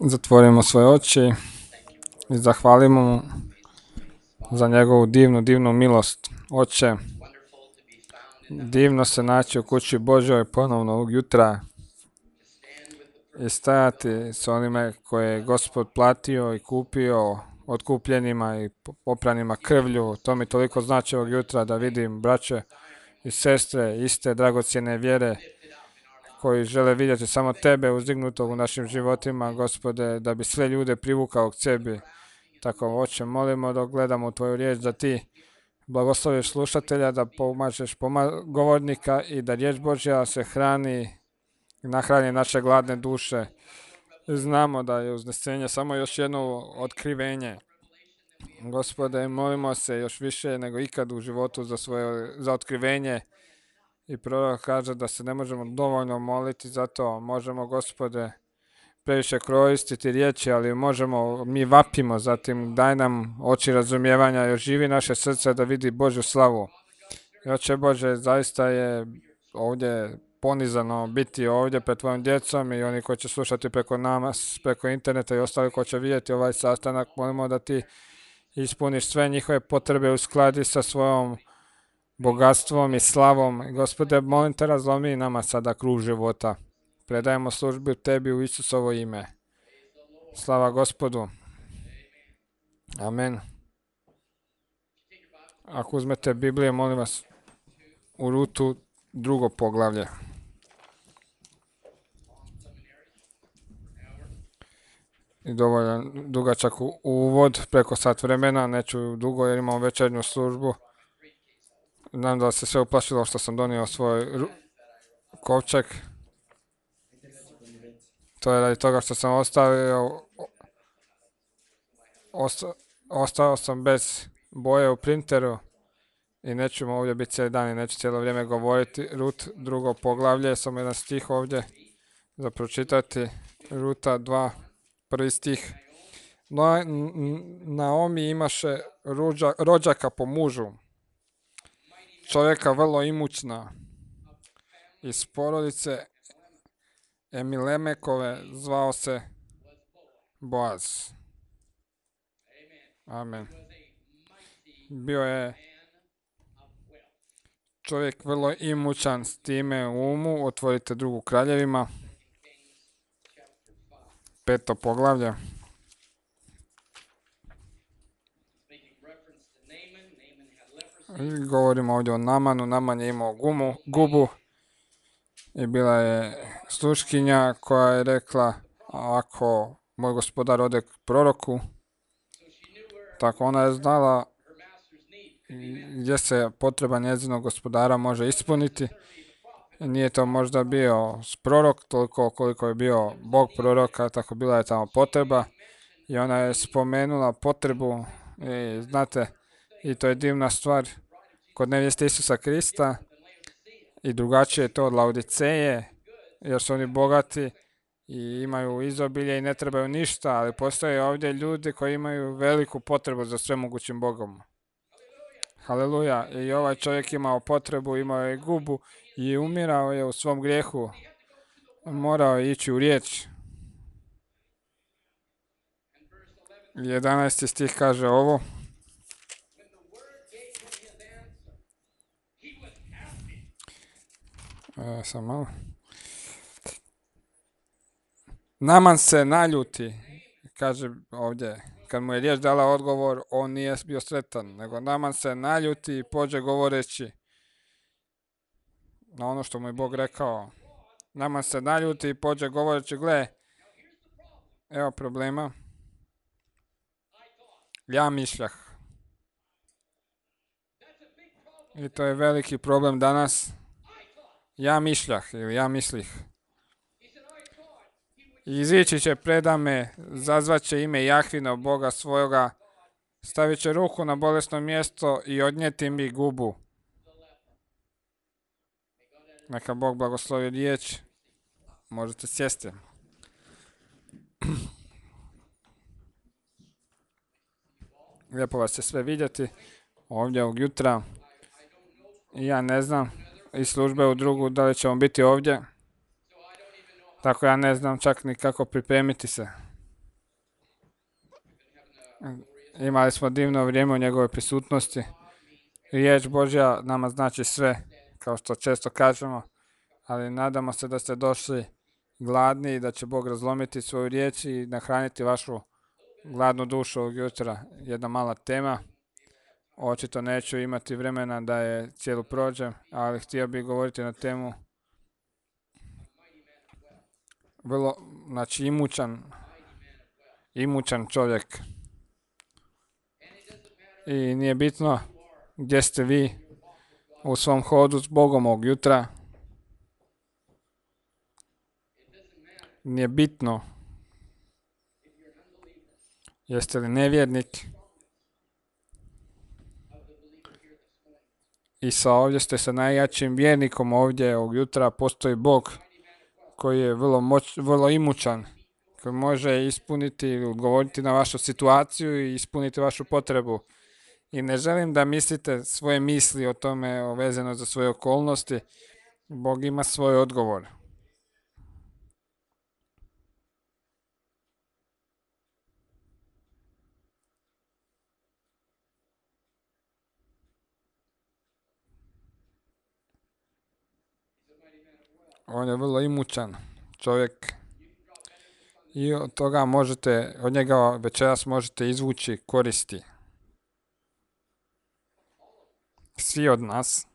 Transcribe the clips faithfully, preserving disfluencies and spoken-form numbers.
Zatvorimo svoje oči i zahvalimo mu za njegovu divnu, divnu milost. Oče, divno se naći u kući Božoj ponovno ovog jutra i stajati s onime koje je Gospod platio i kupio, otkupljenima i opranima krvlju. To mi toliko znači ovog jutra da vidim braće i sestre iste dragocjene vjere koji žele vidjeti samo tebe uzdignutog u našim životima, Gospode, da bi sve ljude privukao k sebi. Tako, Oče, molimo dok gledamo u tvoju riječ da ti blagosloviš slušatelja, da pomažeš poma- govornika i da riječ Božja se hrani i nahrani naše gladne duše. Znamo da je uznesenje samo još jedno otkrivenje. Gospode, molimo se još više nego ikad u životu za, svoje, za otkrivenje. I prorok kaže da se ne možemo dovoljno moliti, zato možemo, Gospode, previše koristiti riječi, ali možemo, mi vapimo, zatim daj nam oči razumijevanja i oživi naše srce da vidi Božju slavu. I Oče Bože, zaista je ovdje ponizano biti ovdje pred tvojom djecom i oni koji će slušati preko nas, preko interneta i ostali koji će vidjeti ovaj sastanak, molimo da ti ispuniš sve njihove potrebe u skladi sa svojom bogatstvom i slavom. Gospode, molim te, razlomi nama sada krug života. Predajemo službu tebi u Isusovo ime. Slava Gospodu. Amen. Ako uzmete Biblije, molim vas, u Rutu drugo poglavlje. I dovoljno dugačak uvod, preko sat vremena, neću dugo jer imam večernju službu. Znam da se sve uplašilo što sam donio svoj kovčeg. To je radi toga što sam ostavio, osta, ostao sam bez boje u printeru i neću ovdje biti cijeli dan i neću cijelo vrijeme govoriti. Rut, drugo poglavlje, samo jedan stih ovdje za pročitati. Ruta dva, prvi stih. No, Naomi imaše rođa, rođaka po mužu, čovjeka vrlo imućna, iz porodice Emilemekove, zvao se Boaz. Amen. Bio je čovjek vrlo imućan s time u umu. Otvorite drugu Kraljevima, peto poglavlje. Govorimo ovdje o Namanu. Naman je imao gumu, gubu i bila je sluškinja koja je rekla, ako moj gospodar ode k proroku, tako ona je znala gdje se potreba njezinog gospodara može ispuniti. Nije to možda bio prorok toliko koliko je bio Bog proroka, tako bila je tamo potreba i ona je spomenula potrebu i znate, i to je divna stvar kod nevjeste Isusa Krista i drugačije je to od Laodiceje jer su oni bogati i imaju izobilje i ne trebaju ništa, ali postoje ovdje ljudi koji imaju veliku potrebu za svemogućim Bogom. Haleluja. I ovaj čovjek imao potrebu, imao je gubu i umirao je u svom grijehu. Morao je ići u riječ. jedanaesti stih kaže ovo. E, sam malo. Naman se naljuti, kaže ovdje. Kad mu je riječ dala odgovor, on nije bio sretan, nego Naman se naljuti i pođe govoreći na ono što mu je Bog rekao. Naman se naljuti i pođe govoreći, gle, evo problema. Ja mišljah. I to je veliki problem danas. Ja mišljah ili ja mislih. Izići će predame, zazvaće ime Jahvina, Boga svojoga, stavit će ruku na bolesno mjesto i odnijeti mi gubu. Neka Bog blagoslovi riječ. Možete sjesti. Lijepo vas će sve vidjeti ovdje ovog jutra. Ja ne znam iz službe u drugu da li ćemo biti ovdje. Tako ja ne znam čak ni kako pripremiti se. Imali smo divno vrijeme u njegovoj prisutnosti. Riječ Božja nama znači sve, kao što često kažemo, ali nadamo se da ste došli gladni i da će Bog razlomiti svoju riječ i nahraniti vašu gladnu dušu ovog jutra. Jedna mala tema. Očito neću imati vremena da je cijelu prođem, ali htio bih govoriti na temu vrlo, znači imućan, imućan čovjek. I nije bitno gdje ste vi u svom hodu s Bogom ovog jutra. Nije bitno jeste li nevjernik. I sa ovdje ste sa najjačim vjernikom ovdje ovog jutra. Postoji Bog koji je vrlo, moć, vrlo imućan, koji može ispuniti ili odgovoriti na vašu situaciju i ispuniti vašu potrebu. I ne želim da mislite svoje misli o tome vezano za svoje okolnosti. Bog ima svoj odgovor. On je vrlo imućan čovjek i od toga možete, od njega večeras možete izvući koristi. Svi od nas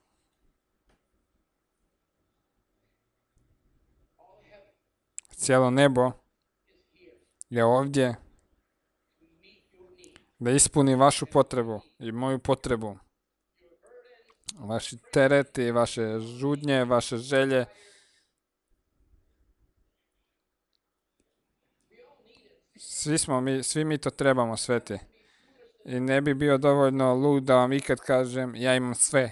cijelo nebo je ovdje da ispuni vašu potrebu i moju potrebu. Vaši tereti, vaše žudnje, vaše želje. Svi smo mi, svi mi to trebamo, sveti. I ne bi bio dovoljno lud da vam ikad kažem ja imam sve.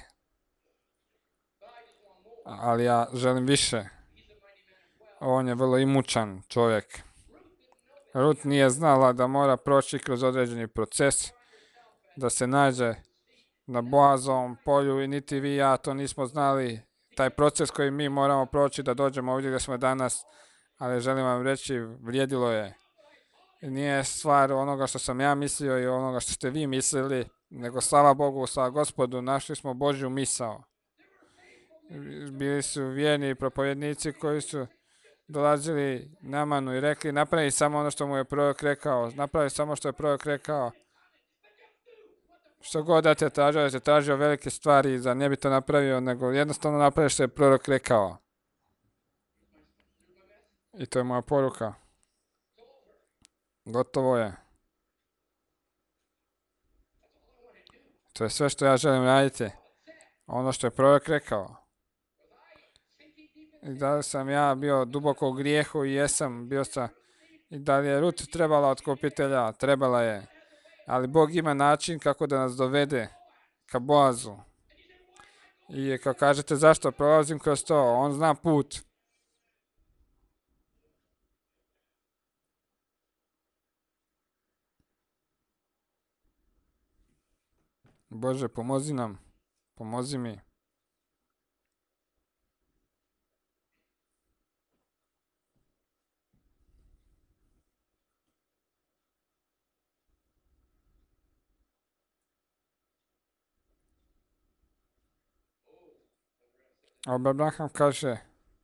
Ali ja želim više. On je vrlo imućan čovjek. Rut nije znala da mora proći kroz određeni proces, da se nađe na Boazovom polju i niti vi i ja to nismo znali. Taj proces koji mi moramo proći da dođemo ovdje gdje smo danas, ali želim vam reći, vrijedilo je. Nije stvar onoga što sam ja mislio i onoga što ste vi mislili, nego slava Bogu, slava Gospodu, našli smo Božju misao. Bili su vjerni propovjednici koji su dolazili Namanu i rekli napravi samo ono što mu je prorok rekao, napravi samo što je prorok rekao. Što god da te tražio, da te tražio velike stvari, za ne bi to napravio, nego jednostavno napravi što je prorok rekao. I to je moja poruka. Gotovo je. To je sve što ja želim raditi. Ono što je prorok rekao. I da li sam ja bio duboko u grijehu i jesam, bio sam. I da li je Rut trebala otkupitelja? Trebala je. Ali Bog ima način kako da nas dovede ka Boazu. I kao kažete zašto prolazim kroz to, on zna put. Bože, pomozi nam. Pomozi mi. Abraham kaže,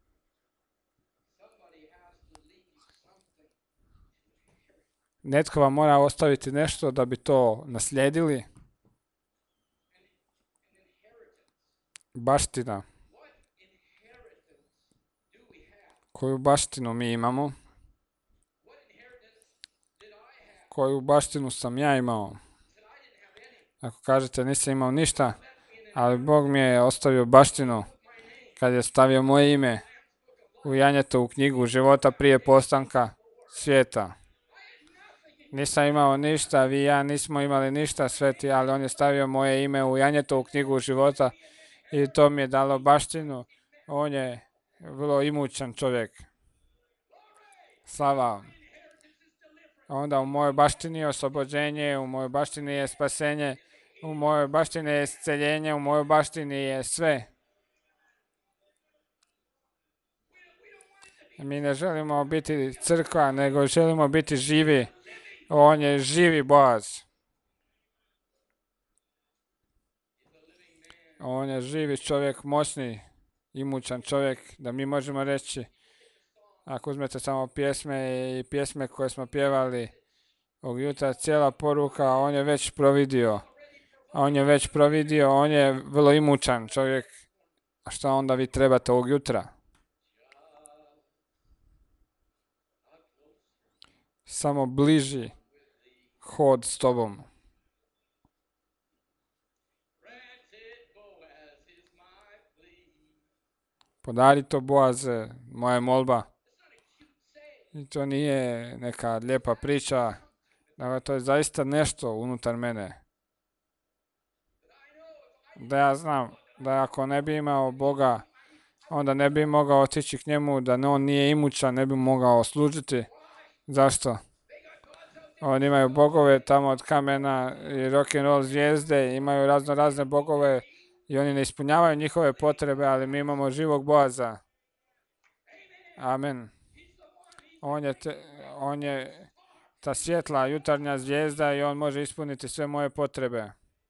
netko vam mora ostaviti nešto da bi to naslijedili. Baština. Koju baštinu mi imamo? Koju baštinu sam ja imao? Ako kažete nisam imao ništa, ali Bog mi je ostavio baštinu kad je stavio moje ime u Janjetovu knjigu života prije postanka svijeta. Nisam imao ništa, vi i ja nismo imali ništa, sveti, ali on je stavio moje ime u Janjetovu knjigu života i to mi je dalo baštinu. On je vrlo imućan čovjek. Slava. Onda u mojoj baštini je oslobođenje, u mojoj baštini je spasenje, u mojoj baštini je isceljenje, u mojoj baštini je sve. Mi ne želimo biti crkva, nego želimo biti živi. On je živi Boaz. On je živi čovjek, moćni, imućan čovjek, da mi možemo reći, ako uzmete samo pjesme i pjesme koje smo pjevali ovog jutra, cijela poruka, on je već providio. On je već providio, on je vrlo imućan čovjek. A šta onda vi trebate ovog jutra? Samo bliži hod s tobom. Podari to, Boaze, moja molba. I to nije neka lijepa priča, nego to je zaista nešto unutar mene. Da ja znam da ako ne bi imao Boga, onda ne bi mogao otići k njemu, da on nije imućan, ne bi mogao služiti. Zašto? Oni imaju bogove tamo od kamena i rock'n'roll zvijezde, imaju razno razne bogove i oni ne ispunjavaju njihove potrebe, ali mi imamo živog Boaza. Amen. On je, te, on je ta svjetla jutarnja zvijezda i on može ispuniti sve moje potrebe.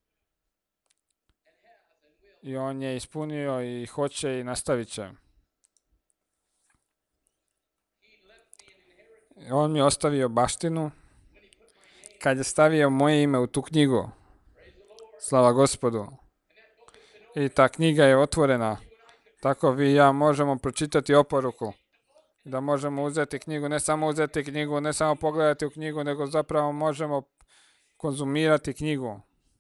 I on je ispunio i hoće i nastavit će. On mi je ostavio baštinu kad je stavio moje ime u tu knjigu. Slava Gospodu. I ta knjiga je otvorena. Tako vi i ja možemo pročitati oporuku. Da možemo uzeti knjigu, ne samo uzeti knjigu, ne samo pogledati u knjigu, nego zapravo možemo konzumirati knjigu.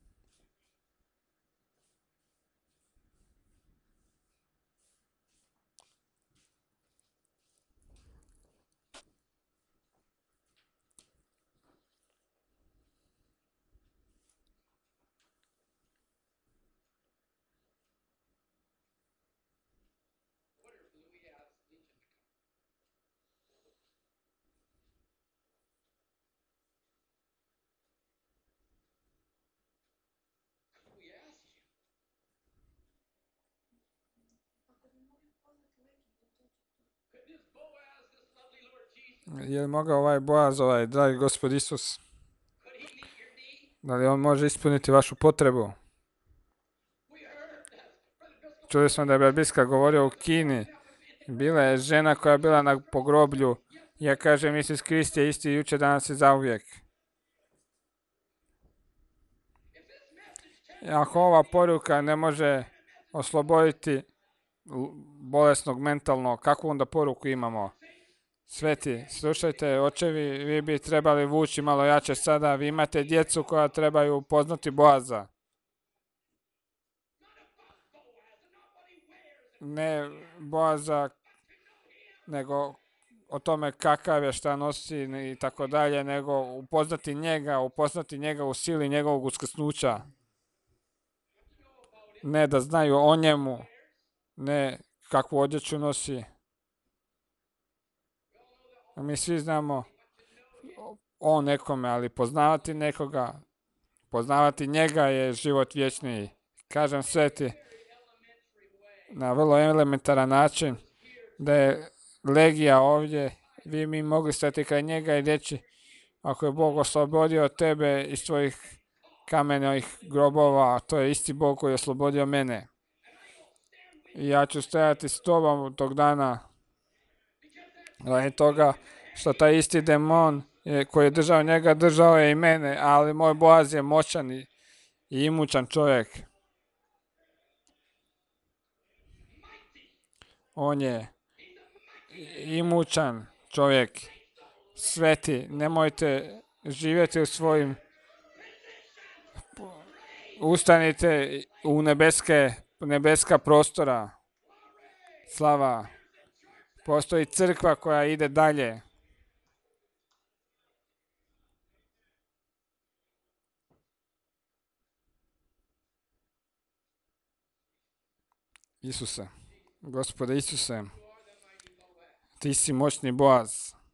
Je li mogao ovaj Boaz, ovaj dragi Gospod Isus, da li on može ispuniti vašu potrebu? Čuli smo da je Brabiska govorio u Kini. Bila je žena koja je bila na pogroblju. Ja kažem, Isus Krist je isti jučer, danas i zauvijek. Ako ova poruka ne može osloboditi bolesnog mentalno, kakvu onda poruku imamo? Sveti, slušajte, očevi, vi bi trebali vući malo jače sada. Vi imate djecu koja trebaju upoznati Boaza. Ne Boaza, nego o tome kakav je, šta nosi i tako dalje, nego upoznati njega, upoznati njega u sili njegovog uskrsnuća. Ne da znaju o njemu, ne kakvu odjeću nosi. Mi svi znamo o nekome, ali poznavati nekoga, poznavati njega je život vječniji. Kažem sveti, na vrlo elementaran način, da je legija ovdje, vi mi mogli stati kraj njega i reći, ako je Bog oslobodio tebe iz tvojih kamenovih grobova, to je isti Bog koji je oslobodio mene. I ja ću stajati s tobom tog dana, radi toga što taj isti demon je, koji je držao njega, držao je i mene, ali moj Boaz je moćan i, i imućan čovjek. On je imućan čovjek, sveti, nemojte živjeti u svojim, ustanite u nebeske, nebeska prostora. Slava. Postoji crkva koja ide dalje. Isuse, Gospode Isuse, ti si moćni Boaz.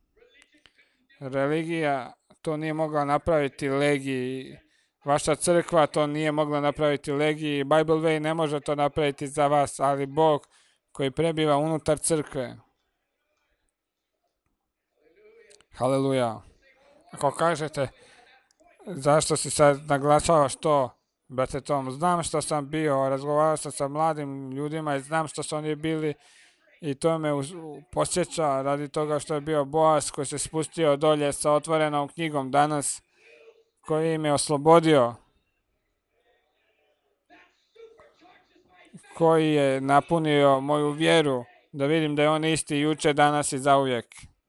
Religija to nije mogla napraviti legiji. Vaša crkva to nije mogla napraviti legiji. Bible Way ne može to napraviti za vas, ali Bog koji prebiva unutar crkve. Haleluja. Ako kažete, zašto si sad naglašavaš to, Brate Tom, znam što sam bio, razgovarao sam sa mladim ljudima i znam što su oni bili i to me uz, posjeća radi toga što je bio Boaz koji se spustio dolje sa otvorenom knjigom danas, koji im je oslobodio, koji je napunio moju vjeru, da vidim da je on isti juče, danas i zauvijek.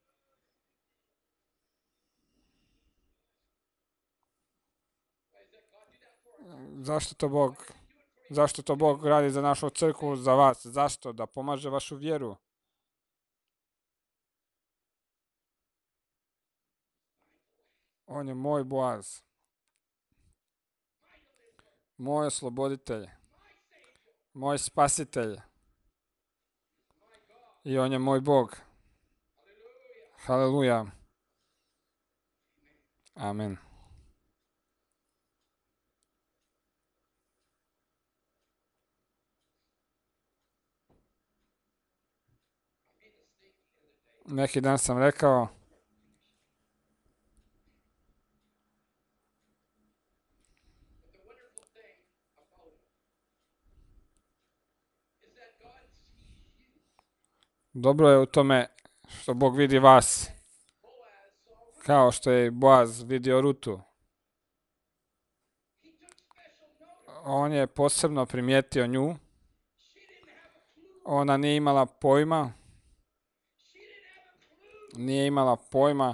Zašto to Bog, zašto to Bog radi za našu crkvu, za vas? Zašto? Da pomaže vašu vjeru. On je moj Boaz, moj osloboditelj, moj spasitelj i on je moj Bog. Haleluja. Amen. Neki dan sam rekao dobro je u tome što Bog vidi vas, kao što je Boaz vidio Rutu. On je posebno primijetio nju. Ona nije imala pojma. Nije imala pojma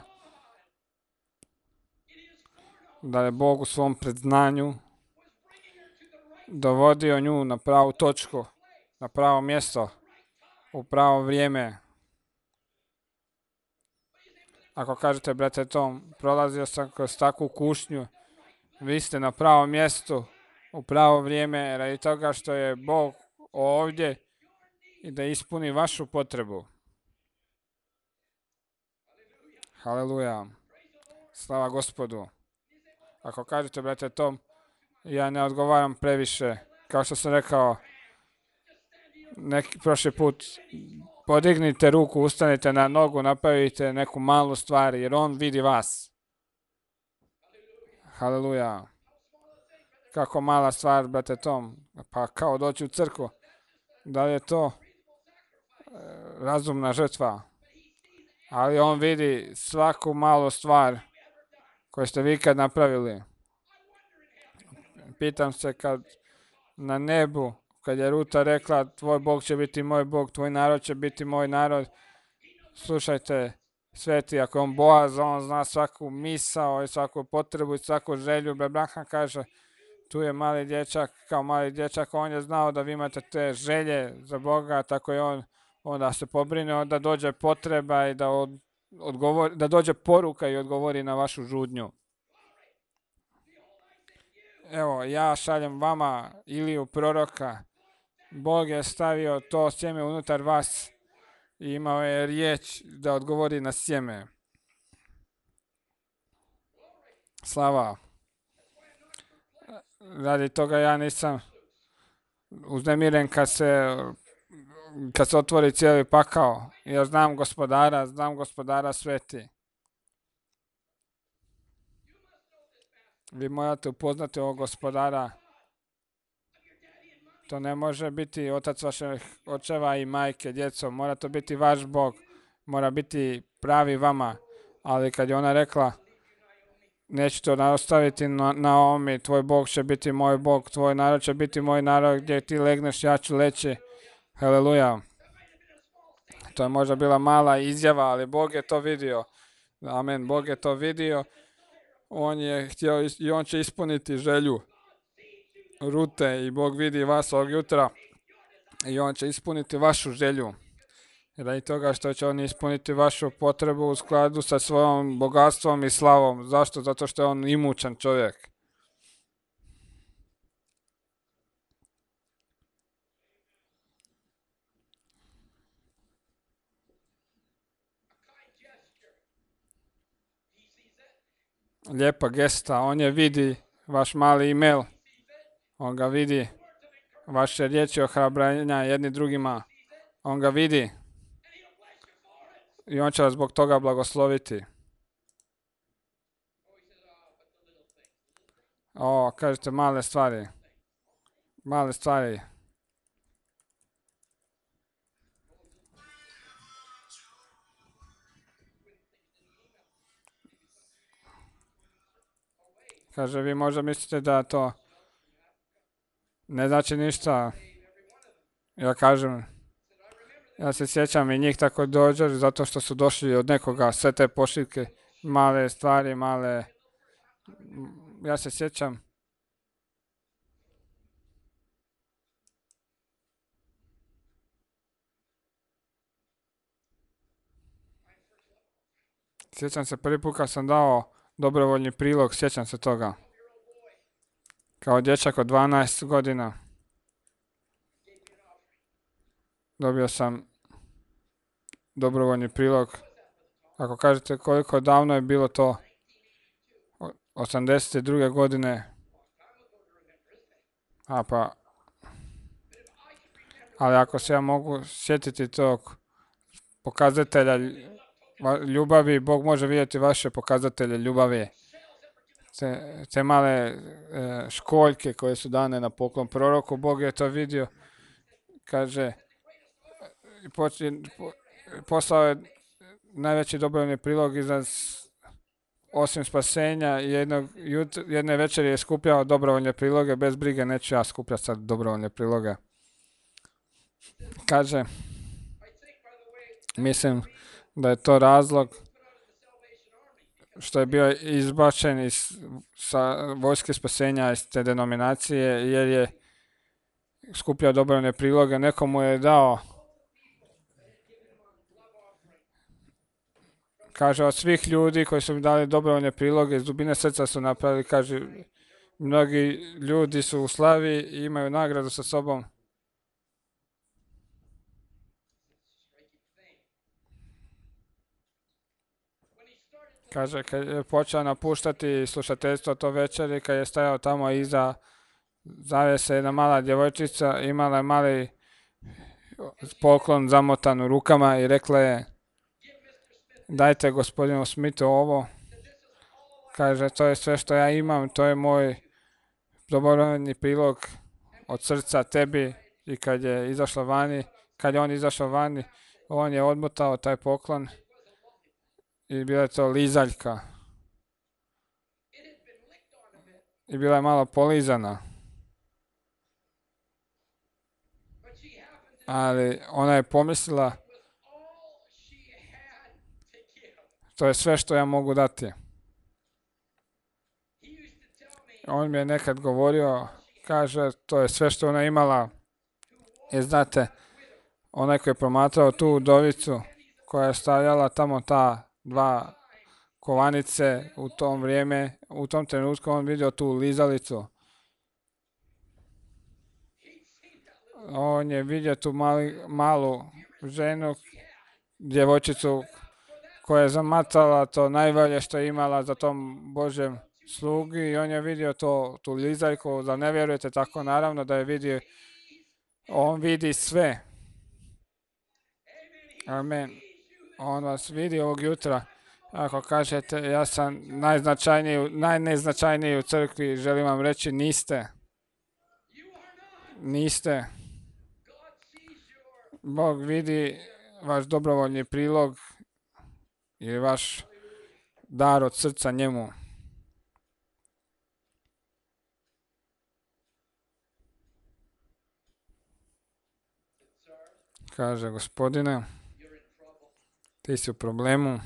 da je Bog u svom predznanju dovodio nju na pravu točku, na pravo mjesto, u pravo vrijeme. Ako kažete, brate Tom, prolazio sam kroz takvu kušnju, vi ste na pravom mjestu, u pravo vrijeme, radi toga što je Bog ovdje i da ispuni vašu potrebu. Haleluja. Slava Gospodu. Ako kažete, brate Tom, ja ne odgovaram previše, kao što sam rekao neki prošli put, podignite ruku, ustanite na nogu, napravite neku malu stvar, jer on vidi vas. Haleluja. Kako mala stvar, brate Tom, pa kao doći u crkvu. Da li je to razumna žrtva? Ali on vidi svaku malu stvar koju ste vi ikad napravili. Pitam se kad na nebu, kad je Ruta rekla tvoj Bog će biti moj Bog, tvoj narod će biti moj narod. Slušajte, sveti, ako je on Boaz, on zna svaku misao i svaku potrebu i svaku želju. Abraham kaže, tu je mali dječak, kao mali dječak, on je znao da vi imate te želje za Boga, tako je on onda se pobrine, da dođe potreba i da, od, odgovori, da dođe poruka i odgovori na vašu žudnju. Evo, ja šaljem vama Iliju proroka. Bog je stavio to sjeme unutar vas i imao je riječ da odgovori na sjeme. Slava. Radi toga ja nisam uznemiren kad se, kad se otvori cijeli pakao. Ja znam Gospodara, znam Gospodara sveti. Vi morate upoznati ovog Gospodara. To ne može biti otac vaših očeva i majke, djeco. Mora to biti vaš Bog. Mora biti pravi vama. Ali kad je ona rekla, neću to ostaviti na Naomi, tvoj Bog će biti moj Bog, tvoj narod će biti moj narod, gdje ti legneš, ja ću leći. Haleluja. To je možda bila mala izjava, ali Bog je to vidio. Amen, Bog je to vidio. On je htio i on će ispuniti želju Rute i Bog vidi vas ovog jutra i on će ispuniti vašu želju. Radi toga što će on ispuniti vašu potrebu u skladu sa svojom bogatstvom i slavom. Zašto? Zato što je on imućan čovjek. Lijepa gesta, on je vidi vaš mali email, on ga vidi, vaše riječi ohrabrenja jedni drugima, on ga vidi i on će vas zbog toga blagosloviti. O, kažete male stvari. male stvari. Kaže, vi možda mislite da to ne znači ništa. Ja kažem, ja se sjećam i njih tako dođe zato što su došli od nekoga, sve te pošiljke, male stvari, male... Ja se sjećam. Sjećam se prvi put kad sam dao dobrovoljni prilog, sjećam se toga. Kao dječak od dvanaest godina. Dobio sam dobrovoljni prilog. Ako kažete koliko davno je bilo to, osamdeset druge godine. A pa, ali ako se ja mogu sjetiti tog pokazatelja ljubavi, Bog može vidjeti vaše pokazatelje ljubavi. Te, te male e, školjke koje su dane na poklon proroku, Bog je to vidio. Kaže, poslao je najveći dobrovoljni prilog iza osim spasenja i jednog, jedne večeri je skupljao dobrovoljne priloge, bez brige neću ja skupljati sad dobrovoljne priloge. Kaže, mislim da je to razlog što je bio izbačen iz sa vojske spasenja iz te denominacije, jer je skupljao dobrovoljne priloge, nekomu je dao. Kaže, od svih ljudi koji su mi dali dobrovoljne priloge, iz dubine srca su napravili, kaže, mnogi ljudi su u slavi i imaju nagradu sa sobom. Kaže, kad je počeo napuštati slušateljstvo to večeri, kad je stajao tamo iza zavese jedna mala djevojčica, imala je mali poklon zamotan u rukama i rekla je, dajte gospodinu Smithu ovo. Kaže, to je sve što ja imam, to je moj dobrovoljni prilog od srca tebi. I kad je izašla vani, kad je on izašao vani, on je odmotao taj poklon i bila je to lizaljka. I bila je malo polizana. Ali ona je pomislila, to je sve što ja mogu dati. On mi je nekad govorio, kaže, to je sve što ona imala. I znate, onaj koji je promatrao tu udovicu koja je stavljala tamo ta dva kovanice u tom vrijeme, u tom trenutku on vidio tu lizalicu. On je vidio tu mali, malu ženu, djevojčicu koja je zamatala to najbolje što je imala za tom Božjem slugi i on je vidio to, tu lizaljku, da ne vjerujete tako, naravno da je vidio, on vidi sve. Amen. On vas vidi ovog jutra. Ako kažete, ja sam najznačajniji, najneznačajniji u crkvi, želim vam reći, niste. Niste. Bog vidi vaš dobrovoljni prilog i vaš dar od srca njemu. Kaže, gospodine, ti si u problemu.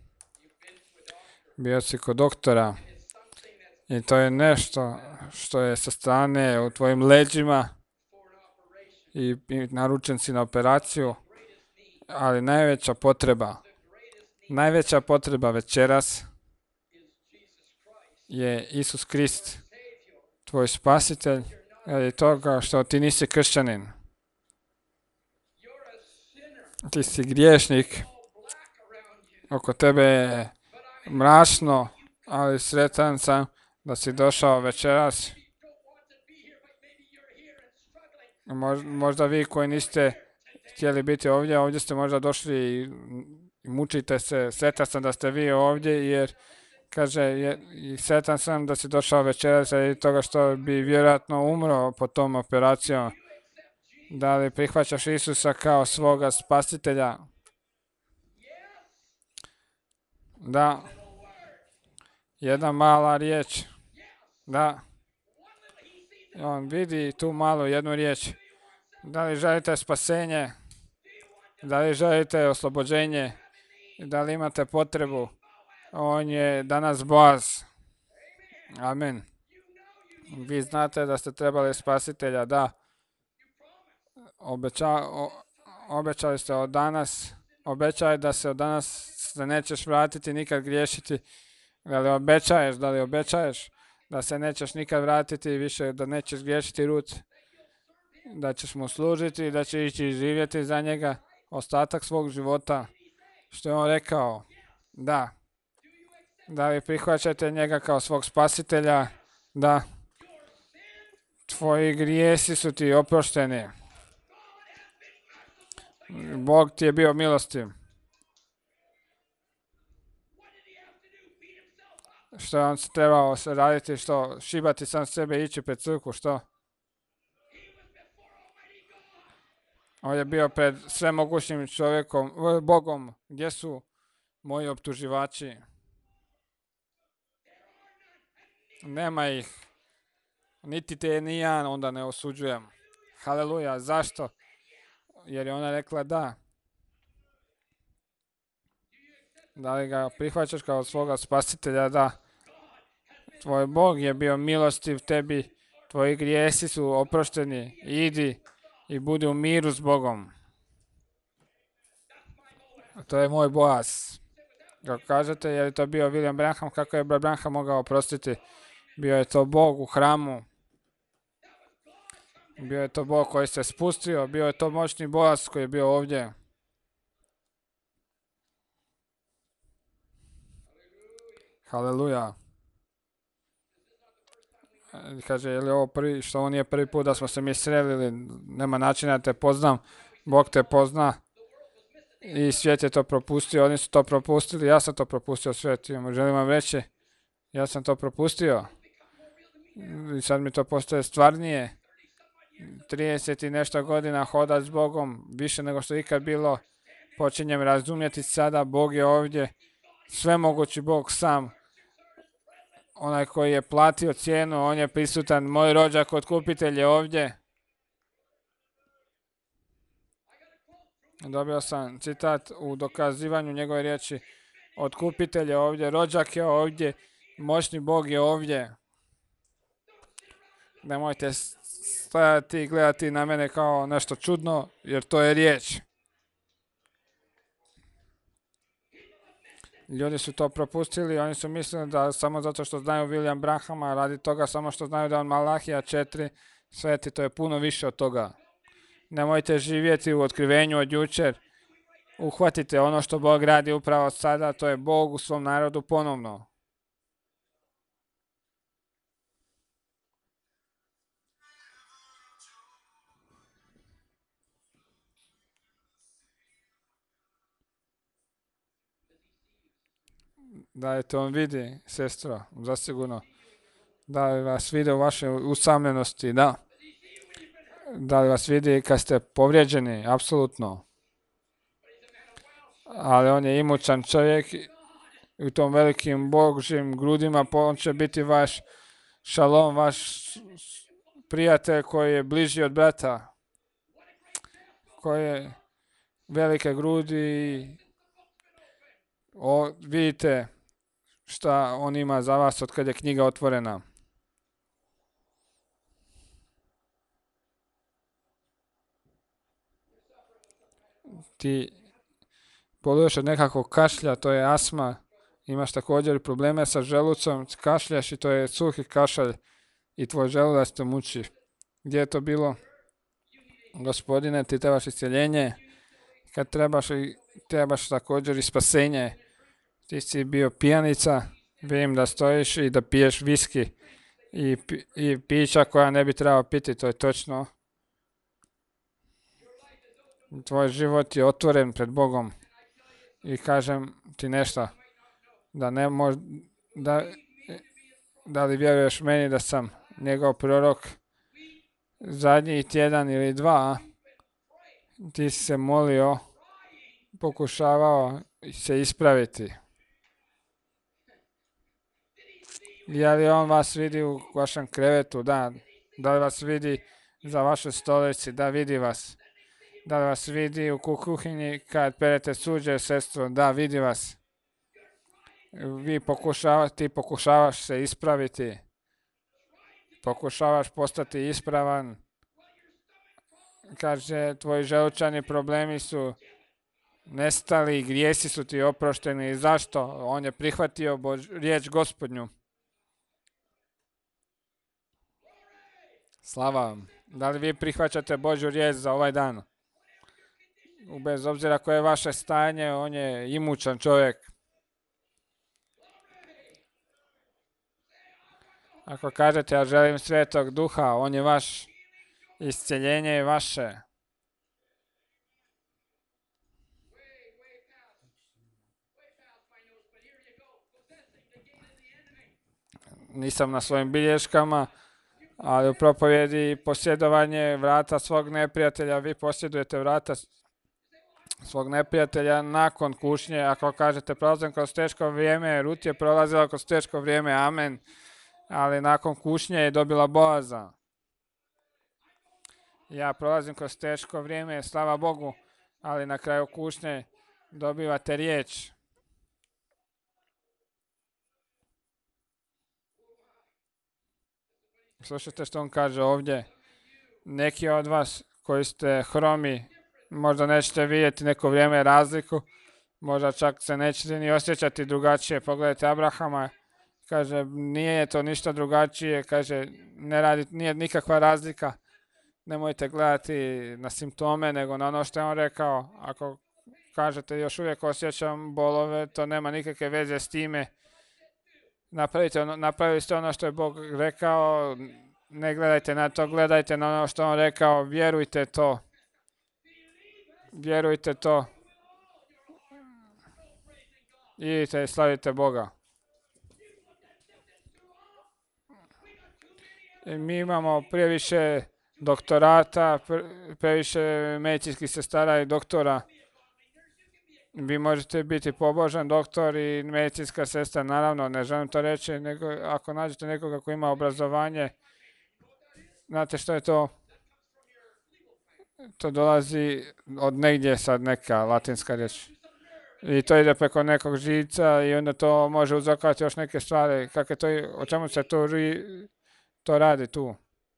Bio si kod doktora i to je nešto što je sa strane u tvojim leđima i, i naručen si na operaciju, ali najveća potreba, najveća potreba večeras je Isus Krist, tvoj spasitelj, ili toga što ti nisi kršćanin. Ti si griješnik, oko tebe je mračno, ali sretan sam da si došao večeras. Možda vi koji niste htjeli biti ovdje, ovdje ste možda došli i mučite se. Sretan sam da ste vi ovdje, jer Kaže, je, i sretan sam da si došao večeras i toga što bi vjerojatno umro pod tom operacijom. Da li prihvaćaš Isusa kao svoga spasitelja? Da. Jedna mala riječ. Da. On vidi tu malu jednu riječ. Da li želite spasenje? Da li želite oslobođenje? Da li imate potrebu? On je danas Boaz. Amen. Vi znate da ste trebali spasitelja, da. Obeća, o, obećali ste od danas, obećaj da se od danas se nećeš vratiti, nikad griješiti. Da li obećaješ, da li obećaješ da se nećeš nikad vratiti više, da nećeš griješiti ruc, da ćeš mu služiti i da će ići živjeti za njega ostatak svog života. Što je on rekao? Da. Da li prihvaćate njega kao svog spasitelja? Da. Tvoji grijesi su ti oprošteni. Bog ti je bio milostiv. Što je on se trebao se raditi, što šibati sam sebe i ići pred crkvu, što? On je bio pred svemogućnim čovjekom, Bogom. Gdje su moji optuživači? Nema ih. Niti te ni ja onda ne osuđujem. Haleluja. Zašto? Jer je ona rekla da. Da li ga prihvaćaš kao svoga spasitelja? Da. Tvoj Bog je bio milostiv tebi. Tvoji grijesi su oprošteni. Idi i budi u miru s Bogom. To je moj Boaz. Kako kažete, je li to bio William Branham? Kako je Branham mogao oprostiti? Bio je to Bog u hramu. Bio je to Bog koji se spustio. Bio je to moćni Boaz koji je bio ovdje. Haleluja. Kaže, je li ovo prvi, što ovo nije prvi put da smo se mi srelili? Nema načina da te poznam. Bog te pozna. I svijet je to propustio. Oni su to propustili. Ja sam to propustio svijet. Želim vam reći. Ja sam to propustio. I sad mi to postaje stvarnije. trideset i nešto godina hodat s Bogom. Više nego što ikad bilo. Počinjem razumjeti sada. Bog je ovdje. Svemogući Bog sam. Onaj koji je platio cijenu. On je prisutan. Moj rođak otkupitelj je ovdje. Dobio sam citat u dokazivanju njegove riječi. Otkupitelj je ovdje. Rođak je ovdje. Moćni Bog je ovdje. Nemojte stajati i gledati na mene kao nešto čudno, jer to je riječ. Ljudi su to propustili, oni su mislili da samo zato što znaju William Branhama, radi toga samo što znaju da on Malahija četiri sveti, to je puno više od toga. Nemojte živjeti u otkrivenju od jučer. Uhvatite ono što Bog radi upravo sada, to je Bog u svom narodu ponovno. Da je to on vidi, sestro, zasigurno. Da li vas vidi u vašoj usamljenosti, da. Da li vas vidi kad ste povrijeđeni, apsolutno. Ali on je imućan čovjek i u tom velikim Božjim grudima on će biti vaš šalom, vaš prijatelj koji je bliži od brata. Koji je velike grudi. O, vidite šta on ima za vas od kad je knjiga otvorena. Ti boluješ od nekakvog kašlja, to je astma. Imaš također probleme sa želucom, kašljaš i to je suhi kašalj i tvoj želudac te muči. Gdje je to bilo? Gospodine, ti trebaš iscjeljenje. Kad trebaš, trebaš također i spasenje. Ti si bio pijanica, vidim da stojiš i da piješ viski i, i pića koja ne bi trebao piti, to je točno. Tvoj život je otvoren pred Bogom i kažem ti nešto, da ne, mož, da, da li vjeruješ meni da sam njegov prorok zadnji tjedan ili dva, ti si se molio, pokušavao se ispraviti. Je li on vas vidi u vašem krevetu? Da. Da li vas vidi za vašoj stolici? Da, vidi vas. Da li vas vidi u kuhinji kad perete suđe, sestro? Da, vidi vas. Vi pokušava, ti pokušavaš se ispraviti. Pokušavaš postati ispravan. Kaže, tvoji želučani problemi su nestali, grijesi su ti oprošteni. Zašto? On je prihvatio Bož, riječ Gospodnju. Slava vam. Da li vi prihvaćate Božju riječ za ovaj dan? Bez obzira koje je vaše stanje, on je imućan čovjek. Ako kažete, ja želim Svetog Duha, on je vaš. Isceljenje je vaše. Nisam na svojim bilješkama, ali u propovjedi posjedovanje vrata svog neprijatelja, vi posjedujete vrata svog neprijatelja nakon kušnje. Ako kažete, prolazim kroz teško vrijeme, Rut je prolazila kroz teško vrijeme, amen, ali nakon kušnje je dobila Boaza. Ja prolazim kroz teško vrijeme, slava Bogu, ali na kraju kušnje dobivate riječ. Slušajte što on kaže ovdje. Neki od vas koji ste hromi, možda nećete vidjeti neko vrijeme razliku, možda čak se nećete ni osjećati drugačije. Pogledajte Abrahama, kaže, nije to ništa drugačije, kaže, ne radi, nije nikakva razlika. Nemojte gledati na simptome, nego na ono što je on rekao. Ako kažete, još uvijek osjećam bolove, to nema nikakve veze s time. Napravite ono, napravili ste ono što je Bog rekao, ne gledajte na to, gledajte na ono što on rekao, vjerujte to. Vjerujte to. Idite i slavite Boga. I mi imamo previše doktorata, previše medicinskih sestara i doktora. Vi možete biti pobožan doktor i medicinska sestra, naravno, ne želim to reći, nego ako nađete nekoga koji ima obrazovanje, znate što je to? To dolazi od negdje, sad neka latinska riječ. I to ide preko nekog živca i onda to može uzrokovati još neke stvari. Kako je to, o čemu se to, to radi tu?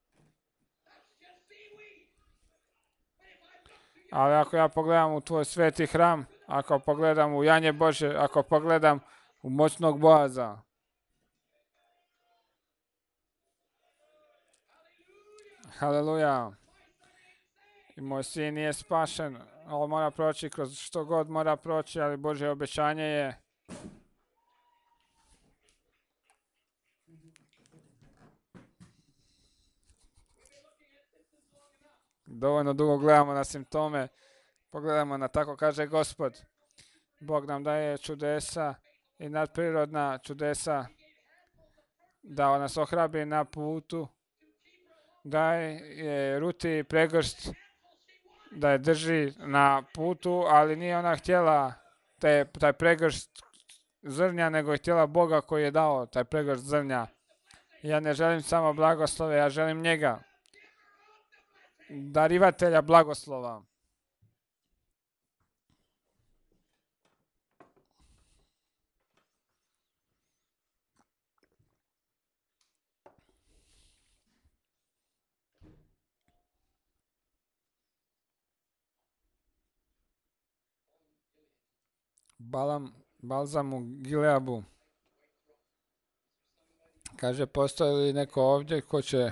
Ali ako ja pogledam u tvoj sveti hram, ako pogledam u janje Bože, ako pogledam u moćnog Boaza, haleluja, i moj sin nije spašen, ali mora proći kroz što god mora proći, ali Božje obećanje je dovoljno dugo gledamo na simptome, pogledamo na tako kaže Gospod. Bog nam daje čudesa i nadprirodna čudesa, da nas ohrabri na putu, daje Ruti pregršt, da je drži na putu, ali nije ona htjela te, taj pregršt zrnja, nego je htjela Boga koji je dao taj pregršt zrnja. Ja ne želim samo blagoslove, ja želim njega, darivatelja blagoslova. Balam, balzam u Gileabu. Kaže, postoji li neko ovdje ko će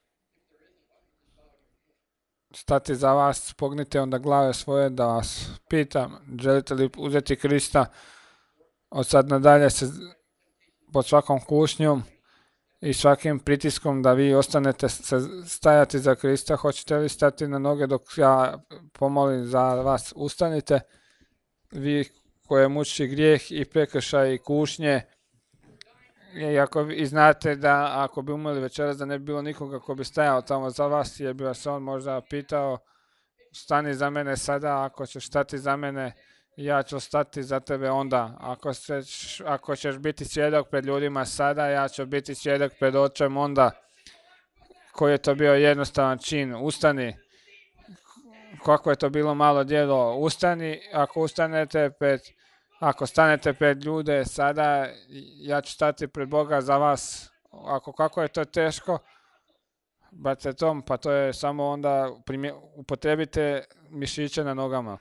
stati za vas, pognite onda glave svoje da vas pitam, želite li uzeti Krista od sad nadalje se pod svakom kušnjom i svakim pritiskom da vi ostanete se stajati za Krista, hoćete li stati na noge dok ja pomolim za vas, ustanite, vi koje muči grijeh i prekršaj i kušnje, I, ako, I znate da ako bi umrli večeras da ne bi bilo nikoga ko bi stajao tamo za vas, jer bi vas on možda pitao stani za mene sada, ako ćeš stati za mene, ja ću stati za tebe onda. Ako, se, ako ćeš biti svjedok pred ljudima sada, ja ću biti svjedok pred Očem onda. Koji je to bio jednostavan čin, ustani. Kako je to bilo malo djelo, ustani, ako ustanete pred, ako stanete pred ljude sada, ja ću stati pred Boga za vas. Ako kako je to teško, bate tom, pa to je samo onda primje, upotrebite mišiće na nogama.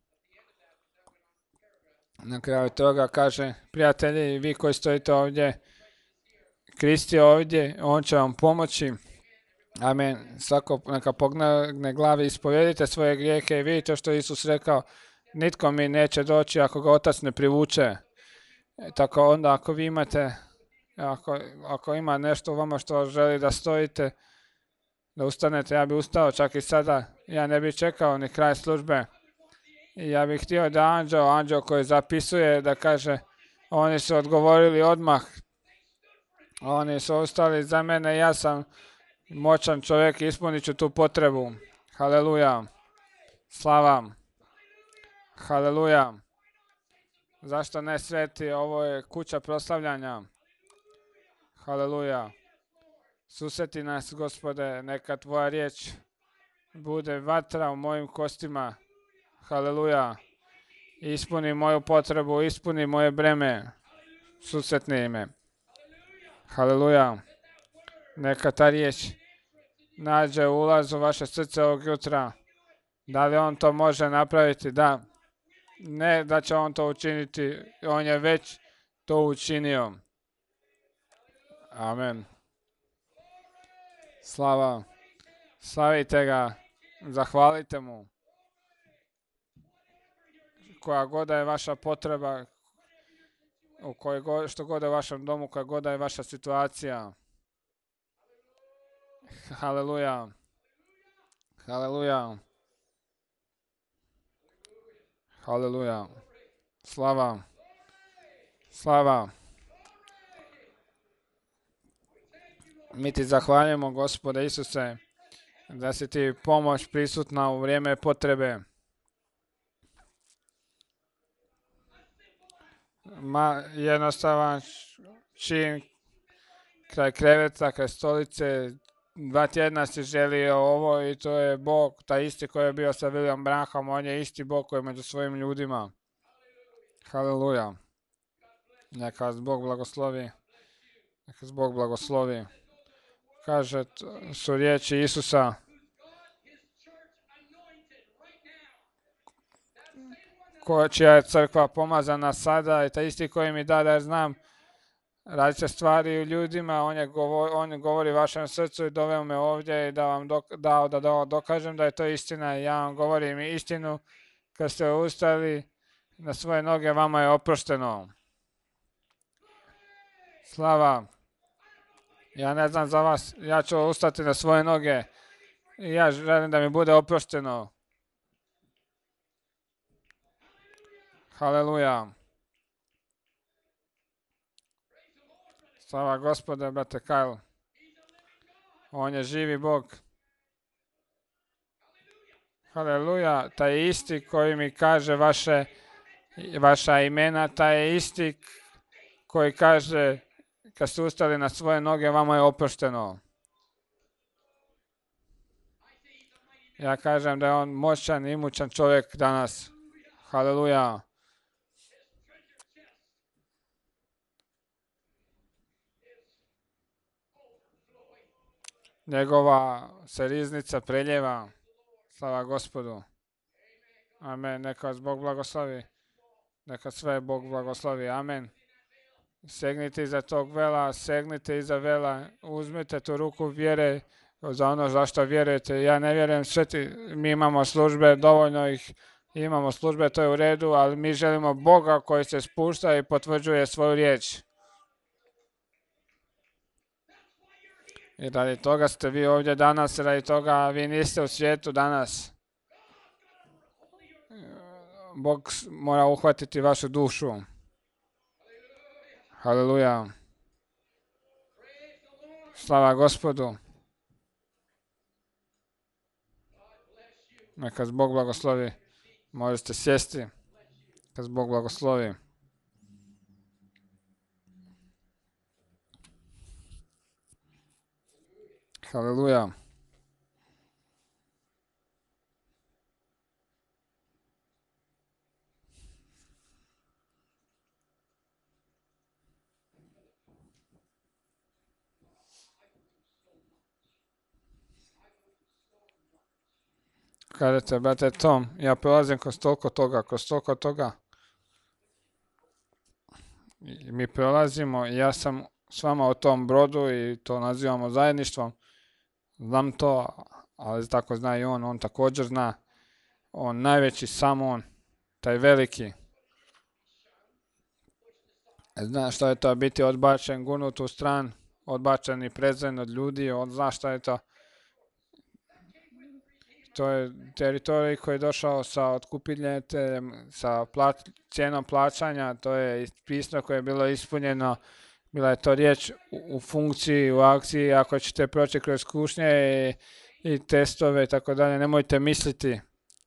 Na kraju toga kaže, prijatelji, vi koji stojite ovdje, Krist je ovdje, on će vam pomoći. Amen. Svako neka pogne glavi, ispovjedite svoje grijehe i vidite što Isus rekao, nitko mi neće doći ako ga Otac ne privuče. E, tako onda ako vi imate, ako, ako ima nešto u vama što želi da stojite, da ustanete, ja bih ustao čak i sada, ja ne bih čekao ni kraj službe. I ja bih htio da anđeo, anđeo koji zapisuje, da kaže, oni su odgovorili odmah, oni su ostali za mene, ja sam moćan čovjek, ispunit ću tu potrebu. Haleluja. Slava. Haleluja. Zašto ne sveti? Ovo je kuća proslavljanja. Haleluja. Susreti nas, Gospode, neka tvoja riječ bude vatra u mojim kostima. Haleluja. Ispuni moju potrebu, ispuni moje breme. Susretni me. Haleluja. Neka ta riječ nađe ulaz u vaše srce ovog jutra. Da li on to može napraviti? Da. Ne da će on to učiniti. On je već to učinio. Amen. Slava. Slavite ga. Zahvalite mu. Koja god je vaša potreba, u kojoj god, što god je u vašem domu, koja god je vaša situacija. Haleluja. Haleluja. Haleluja. Slava. Slava. Mi ti zahvaljujemo, Gospode Isuse, da si ti pomoć prisutna u vrijeme potrebe. Ma, jednostavan čin kraj kreveta, kraj stolice, dva tjedna si želio ovo i to je Bog, taj isti koji je bio sa William Branham, on je isti Bog koji je među svojim ljudima. Haleluja. Neka vas Bog blagoslovi. Neka vas Bog blagoslovi. Kaže, su riječi Isusa. Ko, čija je crkva pomazana sada i taj isti koji mi da, da ja znam različite stvari u ljudima, on, je govor, on govori vašem srcu i doveo me ovdje i da vam dok, dao da, da dokažem da je to istina i ja vam govorim istinu. Kad ste ustali na svoje noge, vama je oprošteno. Slava. Ja ne znam za vas, ja ću ustati na svoje noge i ja želim da mi bude oprošteno. Haleluja. Slava Gospode, brate Kyle. On je živi Bog. Haleluja. Taj isti koji mi kaže vaše, vaša imena, taj je isti koji kaže kad ste ustali na svoje noge, vama je oprošteno. Ja kažem da je on moćan i imućan čovjek danas. Haleluja. Njegova se riznica preljeva. Slava Gospodu. Amen. Neka vas Bog blagoslovi. Neka sve Bog blagoslovi. Amen. Segnite iza tog vela, segnite iza vela, uzmite tu ruku vjere za ono za što vjerujete. Ja ne vjerujem sve ti, mi imamo službe, dovoljno ih imamo službe, to je u redu, ali mi želimo Boga koji se spušta i potvrđuje svoju riječ. I radi toga ste vi ovdje danas, radi toga vi niste u svijetu danas. Bog mora uhvatiti vašu dušu. Haleluja. Slava Gospodu. Neka Bog blagoslovi. Možete sjesti. Neka Bog blagoslovi. Haleluja. Kažete, brate Tom, ja prolazim kroz toliko toga, kroz toliko toga. I mi prolazimo i ja sam s vama u tom brodu i to nazivamo zajedništvom. Znam to, ali tako zna i on, on također zna. On najveći, samo on, taj veliki. Zna šta je to biti odbačen, gurnut u stran, odbačen i prezren od ljudi, on zna šta je to. To je teritorij koji je došao sa otkupiteljem, sa plat, cijenom plaćanja, to je pismo koje je bilo ispunjeno, bila je to riječ u, u funkciji, u akciji, ako ćete proći kroz kušnje i, i testove i tako dalje, nemojte misliti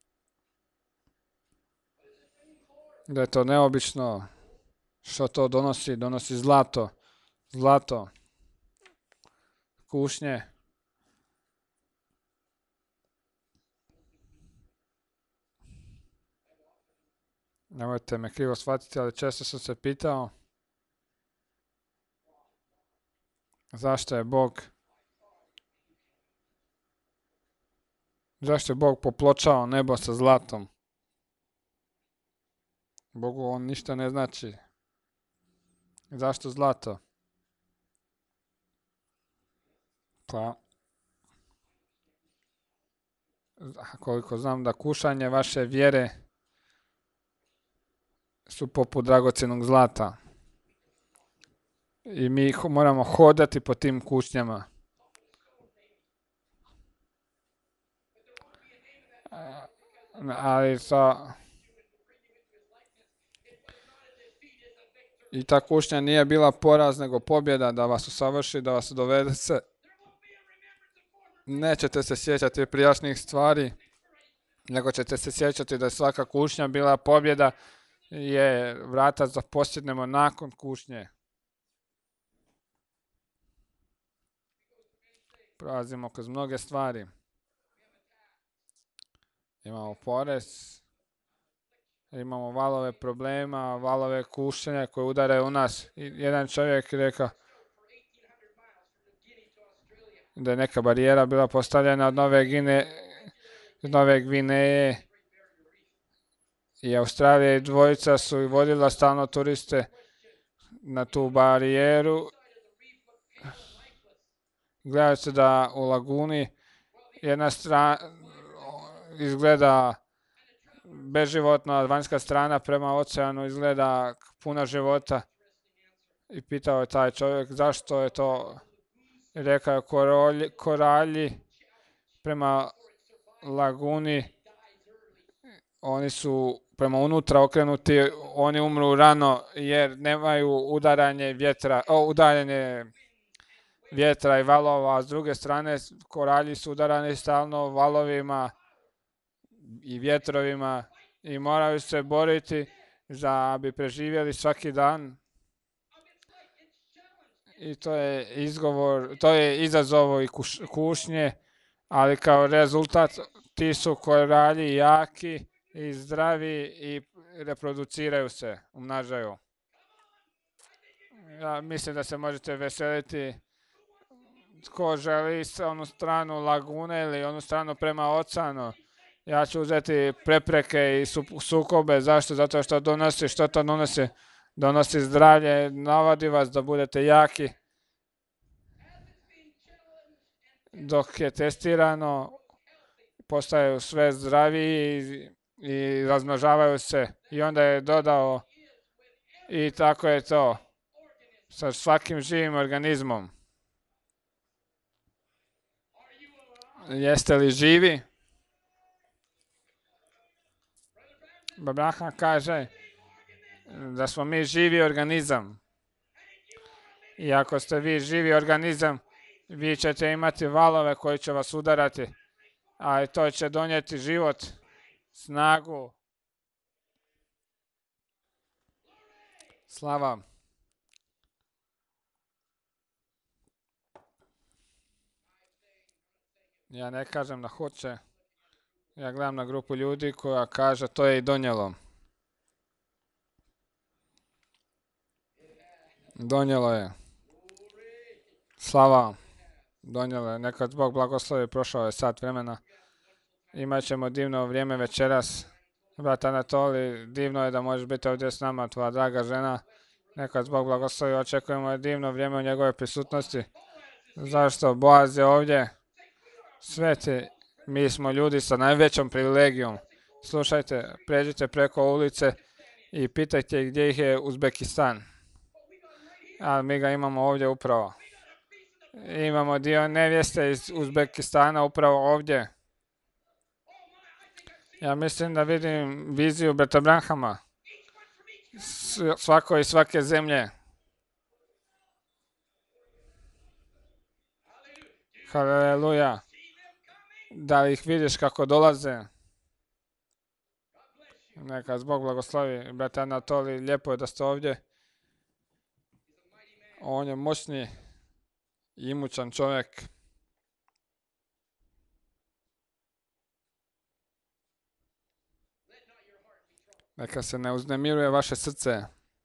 da je to neobično. Što to donosi? Donosi zlato, zlato, kušnje. Nemojte me krivo shvatiti, ali često sam se pitao zašto je Bog zašto je Bog popločao nebo sa zlatom. Bogu on ništa ne znači. Zašto zlato? Pa koliko znam da kušanje vaše vjere su poput dragocjenog zlata. I mi moramo hodati po tim kušnjama. Ali sa... I ta kušnja nije bila poraz, nego pobjeda da vas usavrši, da vas dovede se. Nećete se sjećati prijašnjih stvari, nego ćete se sjećati da je svaka kušnja bila pobjeda, je vrata zaposjednemo nakon kušnje. Prolazimo kroz mnoge stvari. Imamo porez, imamo valove problema, valove kušnjenja koje udaraju u nas. I jedan čovjek rekao da je neka barijera bila postavljena od Nove Gine, Nove Gvineje i Australije, i dvojica su i vodila stalno turiste na tu barijeru. Gledaju se da u laguni jedna strana izgleda beživotno, a vanjska strana prema oceanu izgleda puna života. I pitao je taj čovjek zašto je to. Rekao je korolji, koralji prema laguni, oni su prema unutra okrenuti, oni umru rano jer nemaju udaranje vjetra, o, udaranje vjetra i valova, a s druge strane koralji su udarani stalno valovima i vjetrovima i moraju se boriti da bi preživjeli svaki dan. I to je izgovor, to je izazov i kuš, kušnje, ali kao rezultat ti su koralji jaki i zdravi i reproduciraju se, umnažaju. Ja mislim da se možete veseliti. Tko želi onu stranu lagune ili onu stranu prema oceanu, ja ću uzeti prepreke i sukobe. Zašto? Zato što donosi, što to donosi? Donosi zdravlje, navodi vas da budete jaki. Dok je testirano, postaju sve zdraviji i, i razmnožavaju se. I onda je dodao i tako je to sa svakim živim organizmom. Jeste li živi? Abraham kaže da smo mi živi organizam. I ako ste vi živi organizam, Vi ćete imati valove koji će vas udarati, ali to će donijeti život, snagu. Slava. Ja ne kažem da hoće. Ja gledam na grupu ljudi koja kaže to je i donijelo. Donijelo je. Slava. Donijelo je. Neka Bog blagoslovi, prošao je sat vremena. Imat ćemo divno vrijeme večeras. Brat Anatoli, divno je da možeš biti ovdje s nama, tvoja draga žena. Neka Bog blagoslovi, očekujemo divno vrijeme u njegove prisutnosti. Zašto? Boaz je ovdje. Sveti, mi smo ljudi sa najvećom privilegijom. Slušajte, pređite preko ulice i pitajte gdje ih je Uzbekistan. Ali mi ga imamo ovdje upravo. Imamo dio nevjeste iz Uzbekistana upravo ovdje. Ja mislim da vidim viziju brata Branhama. Svako iz svake zemlje. Haleluja. Da ih vidiš kako dolaze. Neka Bog blagoslovi. Brate Anatoli, lijepo je da ste ovdje. On je moćni i imućan čovjek. Neka se ne uznemiruje vaše srce.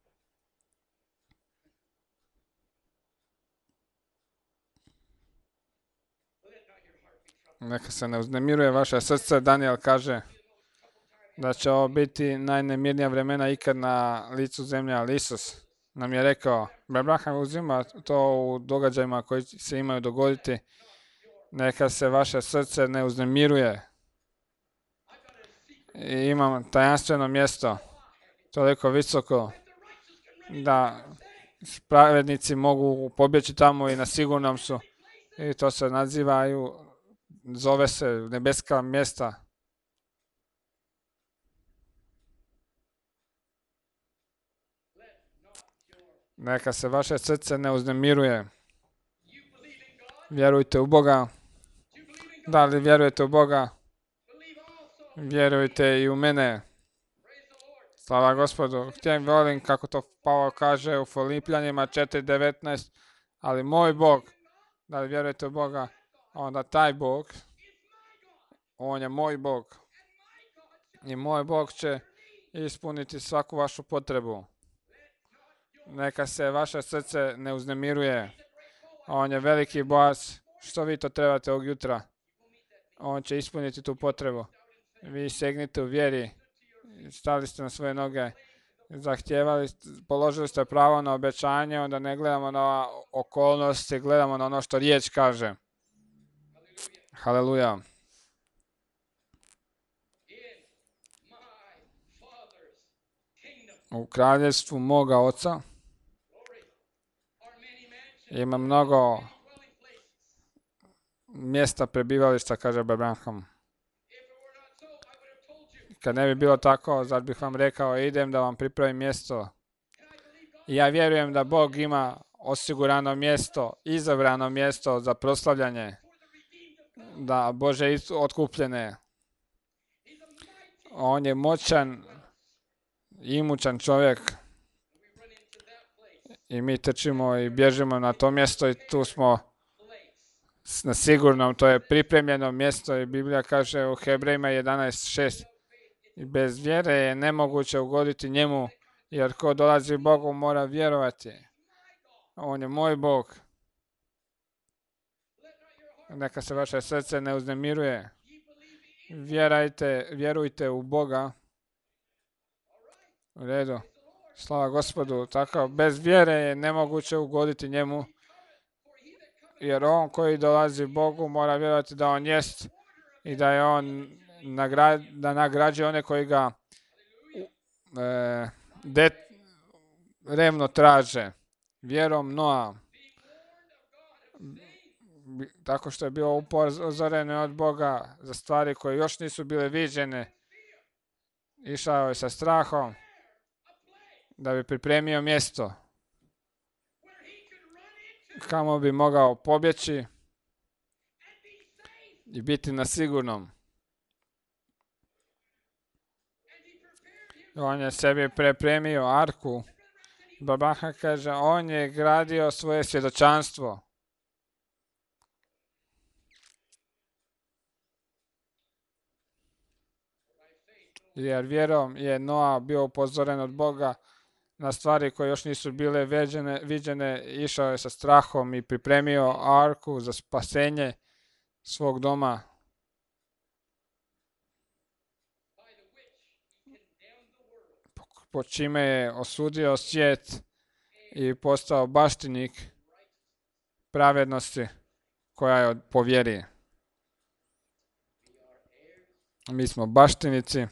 Neka se ne uznemiruje vaše srce. Daniel kaže da će ovo biti najnemirnija vremena ikad na licu zemlje, ali Isus nam je rekao, Abraham uzima to u događajima koji se imaju dogoditi. Neka se vaše srce ne uznemiruje. I imam tajanstveno mjesto, toliko visoko, da pravednici mogu pobjeći tamo i na sigurnom su. I to se nazivaju, zove se nebeska mjesta. Neka se vaše srce ne uznemiruje. Vjerujte u Boga. Da li vjerujete u Boga? Vjerujte i u mene. Slava Gospodu. Htjem volim kako to Pavao kaže u Filipljanima četiri devetnaest. Ali moj Bog, da li vjerujete u Boga, onda taj Bog, on je moj Bog. I moj Bog će ispuniti svaku vašu potrebu. Neka se vaše srce ne uznemiruje. On je veliki Boaz. Što vi to trebate ovog jutra? On će ispuniti tu potrebu. Vi segnite u vjeri. Stali ste na svoje noge. Zahtijevali, položili ste pravo na obećanje, onda ne gledamo na okolnosti, gledamo na ono što riječ kaže. Haleluja. U kraljevstvu moga oca ima mnogo mjesta prebivališta, kaže Abraham. Kad ne bi bilo tako, zar bih vam rekao, idem da vam pripravim mjesto. I ja vjerujem da Bog ima osigurano mjesto, izabrano mjesto za proslavljanje, da Bože otkupljene. On je moćan, imućan čovjek. I mi trčimo i bježimo na to mjesto i tu smo na sigurnom, to je pripremljeno mjesto i Biblija kaže u Hebrejima jedanaest šest. I bez vjere je nemoguće ugoditi njemu, jer ko dolazi Bogu mora vjerovati. On je moj Bog. Neka se vaše srce ne uznemiruje. Vjerajte, vjerujte u Boga. U redu. Slava Gospodu. Tako, bez vjere je nemoguće ugoditi njemu, jer on koji dolazi Bogu mora vjerovati da on jest i da je on nagra, da nagrađuje one koji ga e, de, revno traže. Vjerom Noa. Tako što je bio upozoren od Boga za stvari koje još nisu bile viđene. Išao je sa strahom da bi pripremio mjesto kamo bi mogao pobjeći i biti na sigurnom. On je sebi pripremio arku. Babaha kaže, on je gradio svoje svjedočanstvo. Jer vjerom je Noa bio upozoren od Boga na stvari koje još nisu bile viđene, viđene, išao je sa strahom i pripremio arku za spasenje svog doma. Po čime je osudio svijet i postao baštinik pravednosti koja je po vjeri. Mi smo baštinici,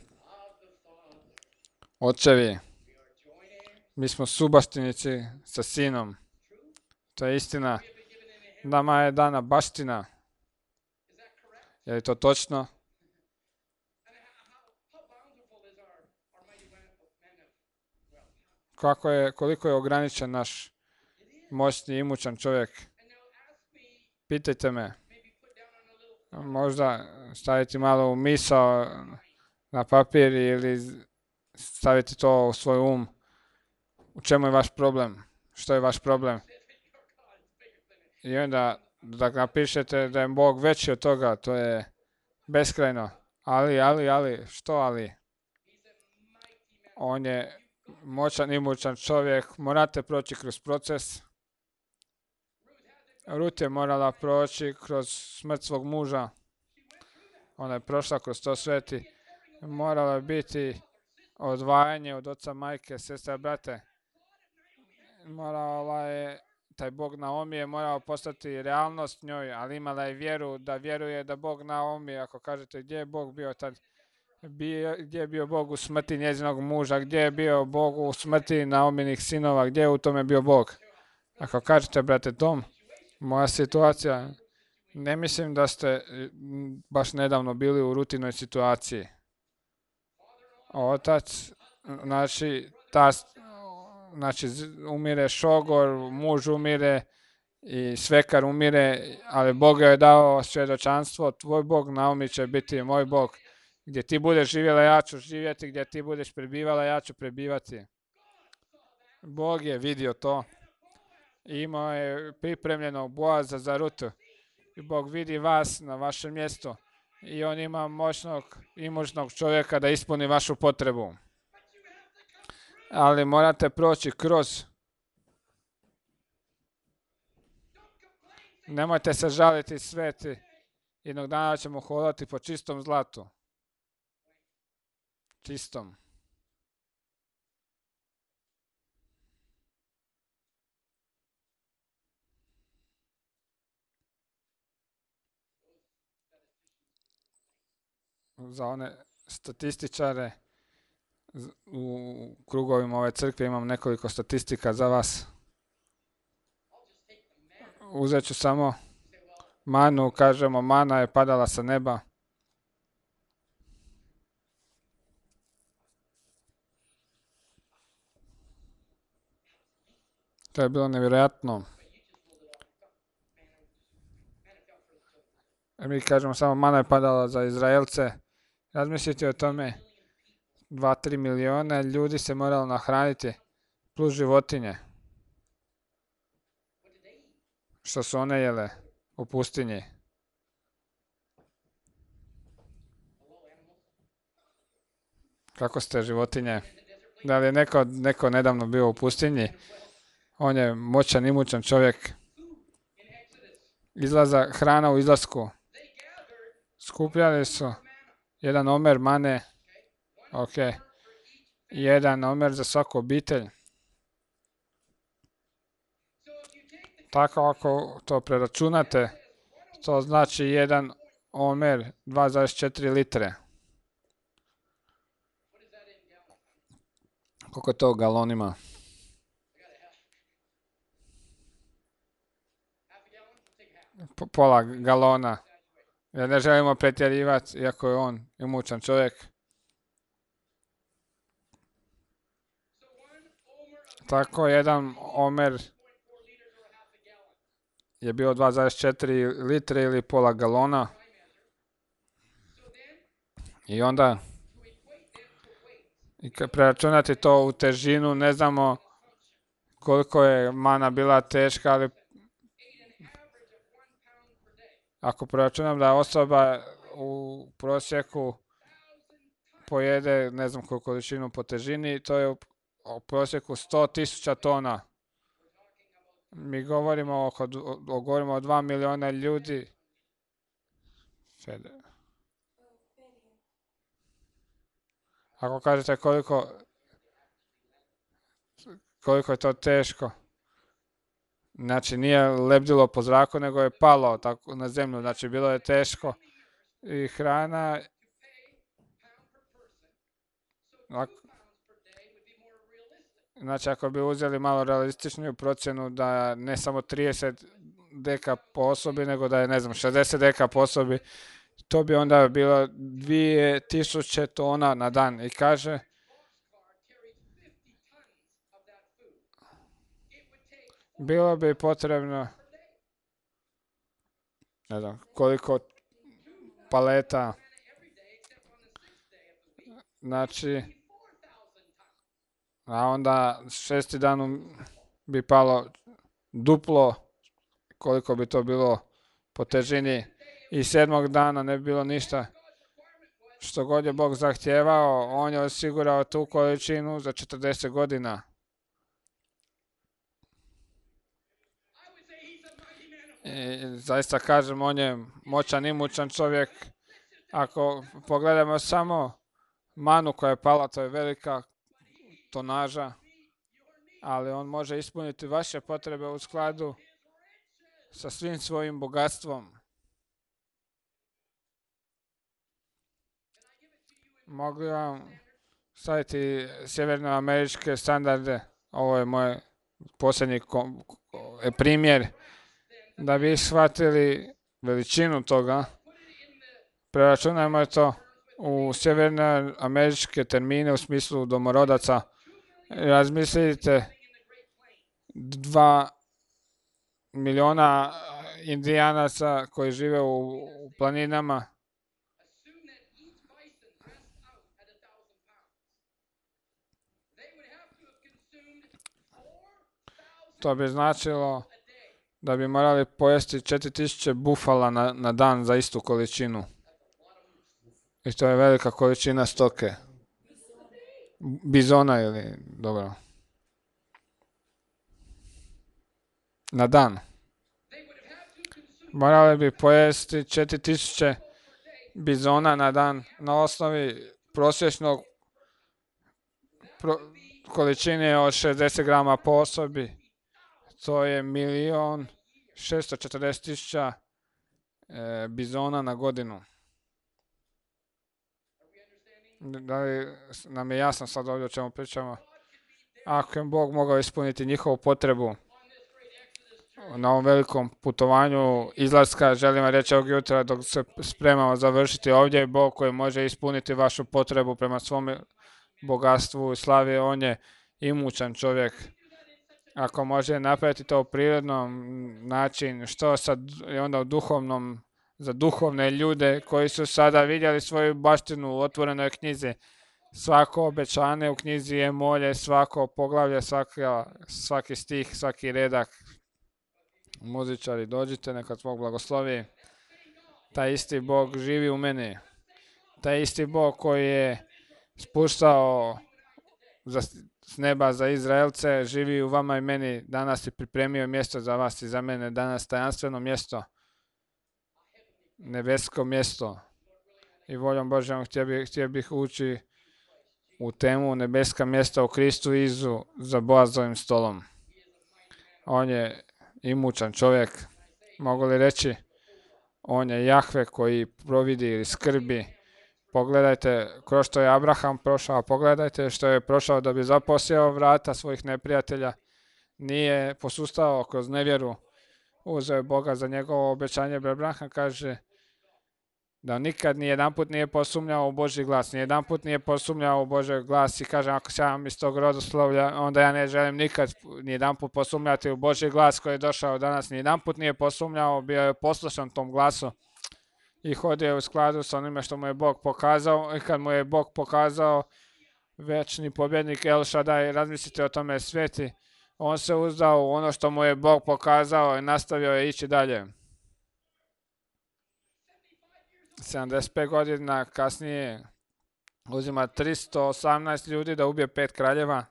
očevi. Mi smo subaštinici sa sinom. To je istina. Nama je dana baština. Je li to točno? Kako je, koliko je ograničen naš moćni i imućan čovjek? Pitajte me. Možda staviti malo u misao na papir ili staviti to u svoj um. U čemu je vaš problem? Što je vaš problem? I onda da napišete da je Bog veći od toga, to je beskrajno. Ali, ali, ali, što ali? On je moćan, imućan čovjek, morate proći kroz proces. Rut je morala proći kroz smrt svog muža. Ona je prošla kroz to sveti. Morala je biti odvajanje od oca, majke, sestre, brate. Morala je, taj Bog Naomi je morao postati realnost njoj, ali imala je vjeru da vjeruje da Bog Naomi, ako kažete gdje je Bog bio tad, bio, gdje je bio Bog u smrti njezinog muža, gdje je bio Bog u smrti Naominih sinova, gdje je u tome bio Bog? Ako kažete, brate Tom, moja situacija, ne mislim da ste baš nedavno bili u rutinoj situaciji. Otac, znači, ta, znači umire šogor, muž umire i svekar umire, ali Bog je dao svjedočanstvo, tvoj Bog Naomi će biti moj Bog. Gdje ti budeš živjela, ja ću živjeti, gdje ti budeš prebivala, ja ću prebivati. Bog je vidio to. Imao je pripremljeno Boaza za Rutu. I Bog vidi vas na vašem mjestu. I on ima moćnog, imućnog čovjeka da ispuni vašu potrebu. Ali morate proći kroz. Nemojte se žaliti, sveti. Jednog dana ćemo hodati po čistom zlatu. Čistom. Za one statističare u krugovima ove crkve imam nekoliko statistika za vas. Uzet ću samo manu, kažemo mana je padala sa neba. To je bilo nevjerojatno. Mi kažemo samo mana je padala za Izraelce. Razmislite o tome. Dva, tri miliona ljudi se moralo nahraniti. Plus životinje. Što su one jele u pustinji? Kako ste životinje? Da li je neko, neko nedavno bio u pustinji? On je moćan, imućan čovjek. Izlaza hrana u izlasku. Skupljali su jedan omer mane. Ok. Jedan omer za svaku obitelj. Tako ako to preračunate, to znači jedan omer dva zarez četiri litre. Koliko je to u galonima? Pola galona. Ja ne želimo pretjerivati, iako je on imućan čovjek. Tako jedan omer je bio dva zarez četiri litre ili pola galona. I onda, i kad preračunati to u težinu, ne znamo koliko je mana bila teška, ali ako preračunam da osoba u prosjeku pojede, ne znam koju količinu po težini, to je u, u prosjeku sto tisuća tona. Mi govorimo, oko, o, govorimo o dva miliona ljudi. Ako kažete koliko, koliko je to teško, znači nije lebdilo po zraku, nego je palo tako na zemlju, znači bilo je teško. I hrana, ako, znači ako bi uzeli malo realističniju procjenu da ne samo trideset deka po osobi, nego da je, ne znam, šezdeset deka po osobi, to bi onda bilo dvije tisuće tona na dan. I kaže, bilo bi potrebno, ne znam, koliko paleta, znači, a onda šesti dan bi palo duplo, koliko bi to bilo po težini, i sedmog dana ne bi bilo ništa. Što god je Bog zahtjevao, on je osigurao tu količinu za četrdeset godina. I zaista kažem, on je moćan i mučan čovjek. Ako pogledamo samo manu koja je pala, to je velika tonaža, ali on može ispuniti vaše potrebe u skladu sa svim svojim bogatstvom. Mogu vam staviti sjevernoameričke standarde, ovo je moj posljednji primjer, da bi shvatili veličinu toga. Preračunajmo to u sjevernoameričke termine u smislu domorodaca. Razmislite, dva miliona indijanaca koji žive u, u planinama, to bi značilo da bi morali pojesti četiri tisuće bufala na, na dan za istu količinu. I to je velika količina stoke. Bizona ili, dobro. Na dan. Morali bi pojesti četiri tisuće bizona na dan na osnovi prosječnog pro, količine od šezdeset grama po osobi. To je milion šesto četrdeset tisuća e, bizona na godinu. Da li nam je jasno sad ovdje o čemu pričamo? Ako je Bog mogao ispuniti njihovu potrebu na ovom velikom putovanju izlaska, želim vam reći ovog jutra dok se spremamo završiti, ovdje je Bog koji može ispuniti vašu potrebu prema svom bogatstvu i slavi. On je imućan čovjek. Ako može napraviti to u prirodnom način, što sad je onda u duhovnom, za duhovne ljude koji su sada vidjeli svoju baštinu u otvorenoj knjizi. Svako obećanje u knjizi je molje, svako poglavlje, svaka, svaki stih, svaki redak. Muzičari, dođite, neka Bog blagoslovi. Taj isti Bog živi u meni. Taj isti Bog koji je spuštao za, s neba za Izraelce, živi u vama i meni. Danas je pripremio mjesto za vas i za mene. Danas tajanstveno mjesto. Nebesko mjesto. I voljom Božjom htio bih, htio bih ući u temu nebeska mjesta u Kristu Izu za Boazovim stolom. On je imućan čovjek. Mogu li reći? On je Jahve koji providi ili skrbi. Pogledajte kroz što je Abraham prošao. Pogledajte što je prošao da bi zaposjeo vrata svojih neprijatelja. Nije posustao kroz nevjeru. Uzeo je Boga za njegovo obećanje. Abraham kaže, da nikad ni jedan put nije posumnjao u Božji glas, ni jedan put nije posumnjao u Božji glas i kažem ako sam iz tog rodoslovlja, onda ja ne želim nikad ni jedan put posumnjati u Božji glas koji je došao danas, ni jedan put nije posumnjao, bio je poslušan tom glasu i hodio u skladu sa onime što mu je Bog pokazao i kad mu je Bog pokazao večni pobjednik El Shaddai, razmislite o tome sveti, on se uzdao u ono što mu je Bog pokazao i nastavio je ići dalje. sedamdeset pet godina kasnije uzima tristo osamnaest ljudi da ubije pet kraljeva.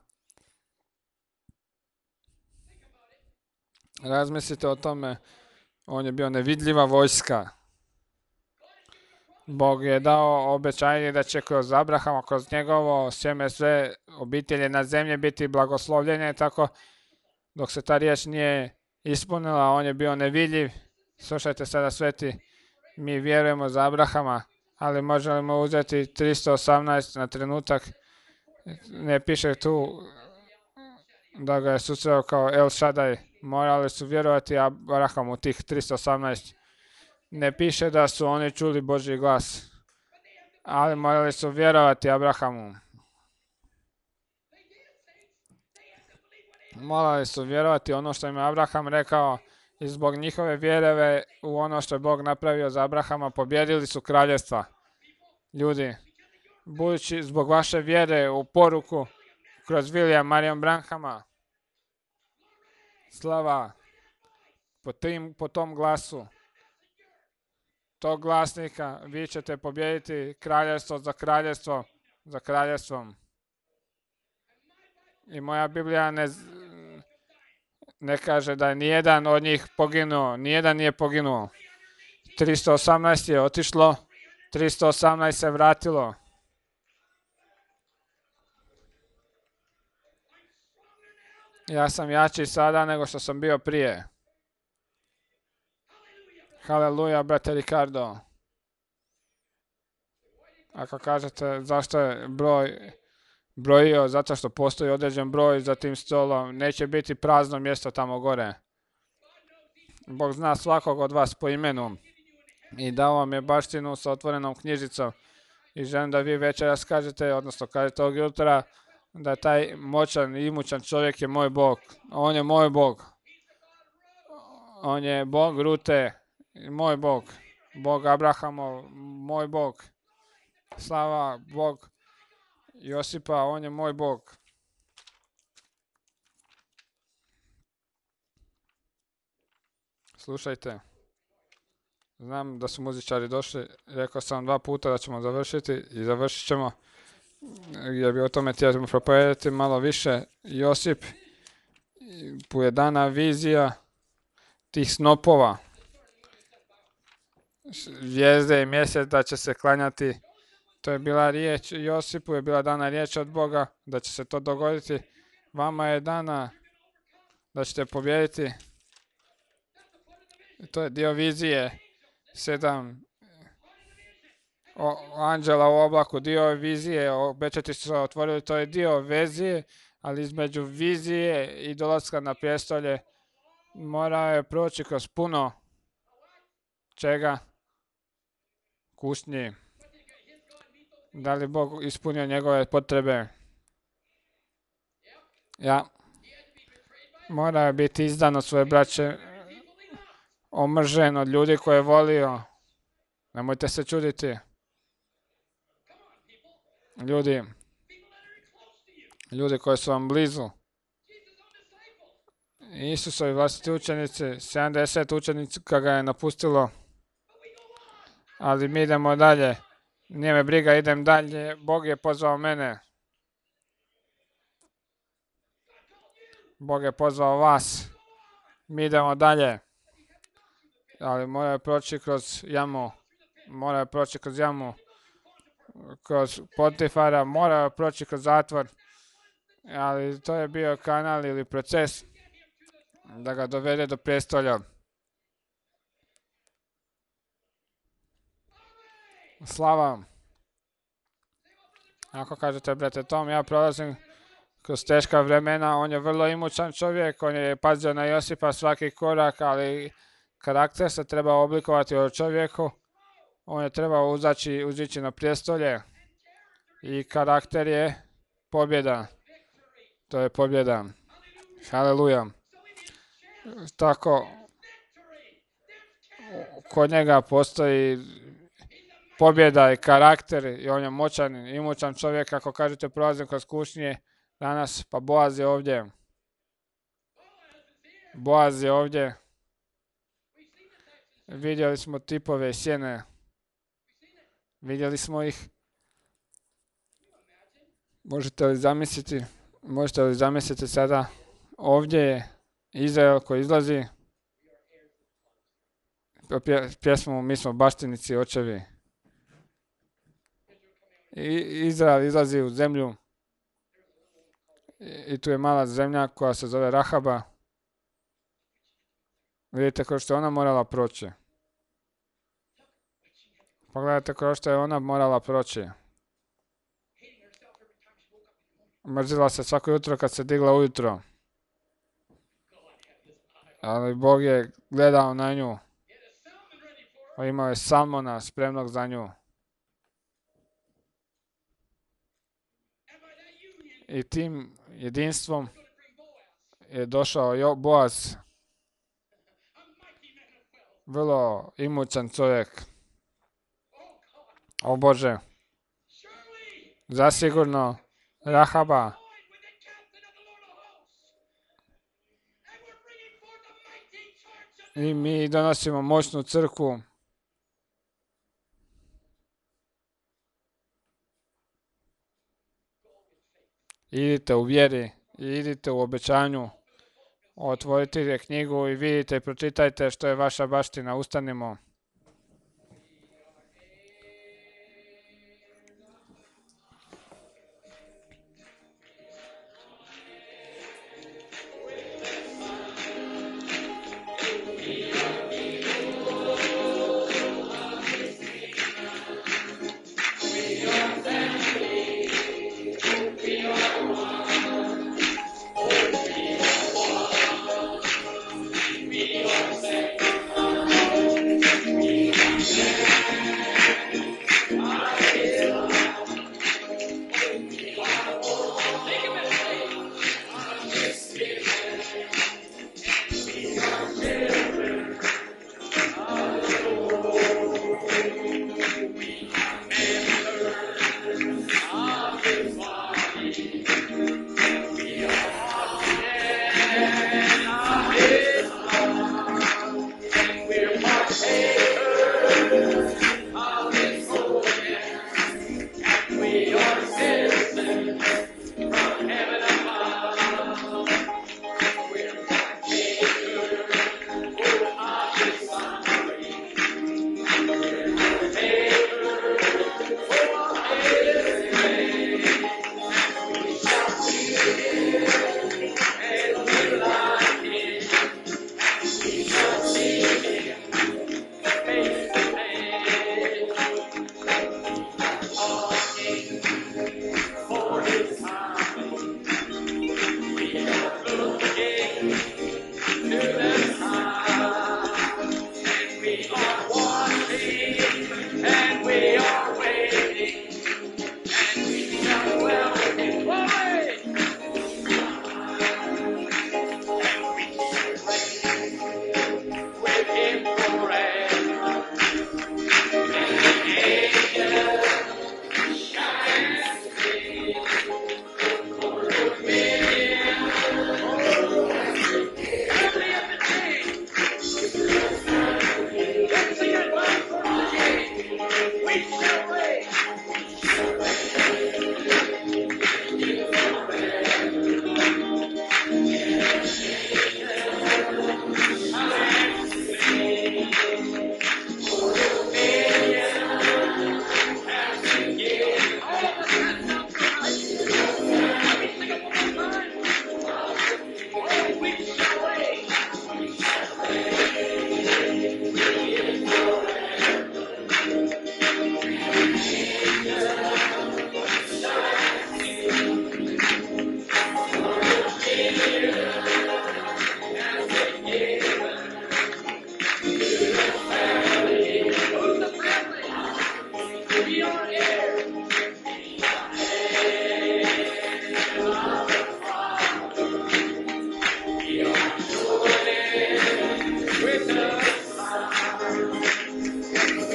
Razmislite o tome, on je bio nevidljiva vojska. Bog je dao obećanje da će kroz Abrahama, kroz njegovo sjeme sve obitelji na zemlji biti blagoslovljene, tako dok se ta riječ nije ispunila, on je bio nevidljiv. Slušajte sada sveti, mi vjerujemo za Abrahama, ali možemo uzeti tristo osamnaest na trenutak. Ne piše tu da ga je susreo kao El Shaddai. Morali su vjerovati Abrahamu tih tristo osamnaest. Ne piše da su oni čuli Božji glas, ali morali su vjerovati Abrahamu. Morali su vjerovati ono što im je Abraham rekao i zbog njihove vjereve u ono što je Bog napravio za Abrahama pobjedili su kraljevstva. Ljudi, budući zbog vaše vjere u poruku kroz William Marion Branhama, slava po, tim, po tom glasu, tog glasnika, vi ćete pobijediti kraljevstvo za kraljevstvo, za kraljevstvom. I moja Biblija ne, ne kaže da je nijedan od njih poginuo, nijedan nije poginuo. tristo osamnaest je otišlo, tristo osamnaest se vratilo. Ja sam jači sada nego što sam bio prije. Haleluja, brate Ricardo. Ako kažete zašto je broj brojio, zato što postoji određen broj za tim stolom, neće biti prazno mjesto tamo gore. Bog zna svakog od vas po imenu i dao vam je baštinu sa otvorenom knjižicom i želim da vi večeras kažete, odnosno kažete ovog jutra, da taj moćan i imućan čovjek je moj Bog. On je moj Bog. On je Bog Rute, moj Bog. Bog Abrahamov, moj Bog. Slava, Bog Josipa, on je moj Bog. Slušajte. Znam da su muzičari došli. Rekao sam dva puta da ćemo završiti i završit ćemo. Jer bi o tome htjeli propovedati malo više. Josip, pojedana vizija tih snopova. Zvijezde i mjesec da će se klanjati. To je bila riječ, Josipu je bila dana riječ od Boga da će se to dogoditi. Vama je dana da ćete pobijediti. To je dio vizije. Sedam o, anđela u oblaku, dio vizije, obećati su se otvorili, to je dio vizije, ali između vizije i dolaska na prijestolje mora je proći kroz puno čega? Kušnji. Da li Bog ispunio njegove potrebe? Ja. Mora biti izdan od svoje braće, omržen od ljudi koje je volio. Nemojte se čuditi. Ljudi, ljudi koji su vam blizu. Isusovi vlastiti učenici, sedamdeset učenika ga je napustilo. Ali mi idemo dalje. Nije me briga, idem dalje. Bog je pozvao mene. Bog je pozvao vas. Mi idemo dalje. Ali moraju proći kroz jamu. Moraju proći kroz jamu. Kroz Potifara. Moraju proći kroz zatvor. Ali to je bio kanal ili proces da ga dovede do prijestolja. Slava. Ako kažete, brate Tom, ja prolazim kroz teška vremena, on je vrlo imućan čovjek, on je pazio na Josipa svaki korak, ali karakter se treba oblikovati u čovjeku. On je trebao uzaći, uzići na prijestolje i karakter je pobjeda. To je pobjeda. Haleluja. Tako, kod njega postoji pobjeda i karakter i on je moćan, imućan čovjek. Ako kažete prolazim kroz kušnje danas, pa Boaz je ovdje. Boaz je ovdje. Vidjeli smo tipove sjene. Vidjeli smo ih. Možete li zamisliti, možete li zamisliti sada, ovdje je Izrael koji izlazi. Pjesmu mi smo baštinici očevi. I Izrael izlazi u zemlju. I tu je mala zemlja koja se zove Rahaba. Vidite kroz što je ona morala proći. Pogledajte kroz što je ona morala proći. Mrzila se svako jutro kad se digla ujutro. Ali Bog je gledao na nju. Imao je Salmona spremnog za nju. I tim jedinstvom je došao Boaz. Vrlo imućan čovjek. O Bože. Zasigurno Rahaba. I mi donosimo moćnu crkvu. Idite u vjeri i idite u obećanju. Otvorite knjigu i vidite i pročitajte što je vaša baština. Ustanimo.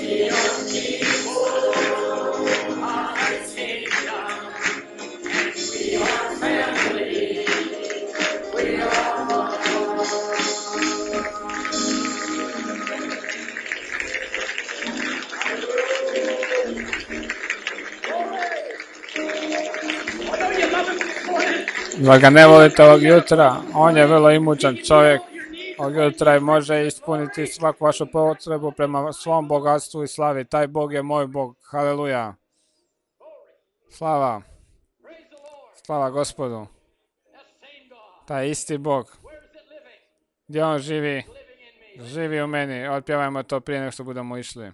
Zar ga ne volite ovog jutra? On je vrlo imućan čovjek. Ovog jutra može ispuniti svaku vašu potrebu prema svom bogatstvu i slavi. Taj Bog je moj Bog. Haleluja. Slava. Slava Gospodu. Taj isti Bog. Gdje on živi? Živi u meni. Otpjevajmo to prije nego što budemo išli.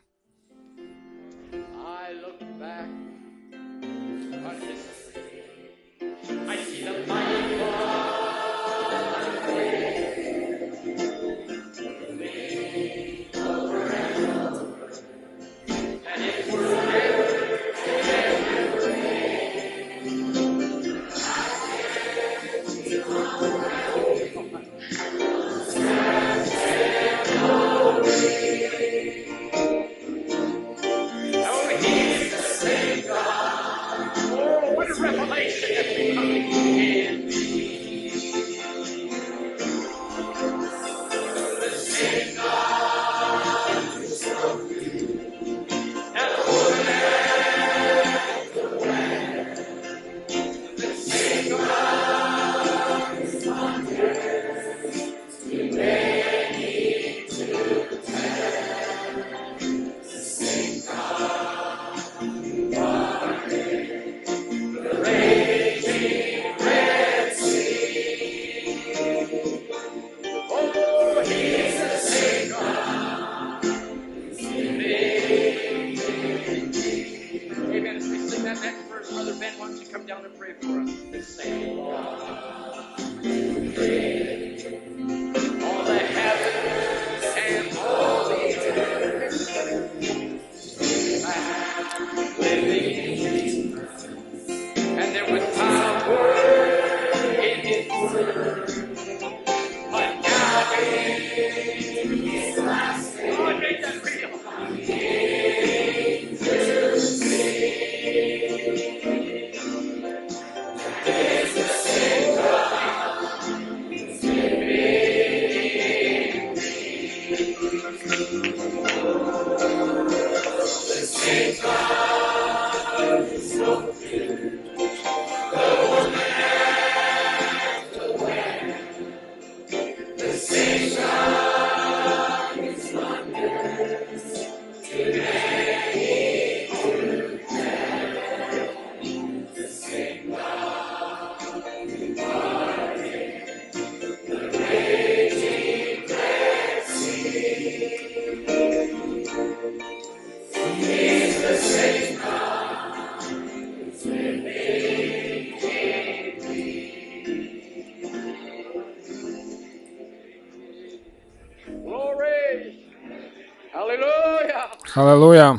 Haleluja.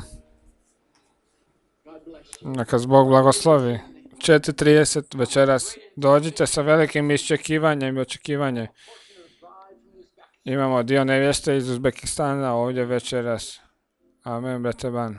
Neka Bog blagoslovi. četiri trideset večeras. Dođite sa velikim iščekivanjem i očekivanjem. Imamo dio nevjeste iz Uzbekistana ovdje večeras. Amen, brate Ban.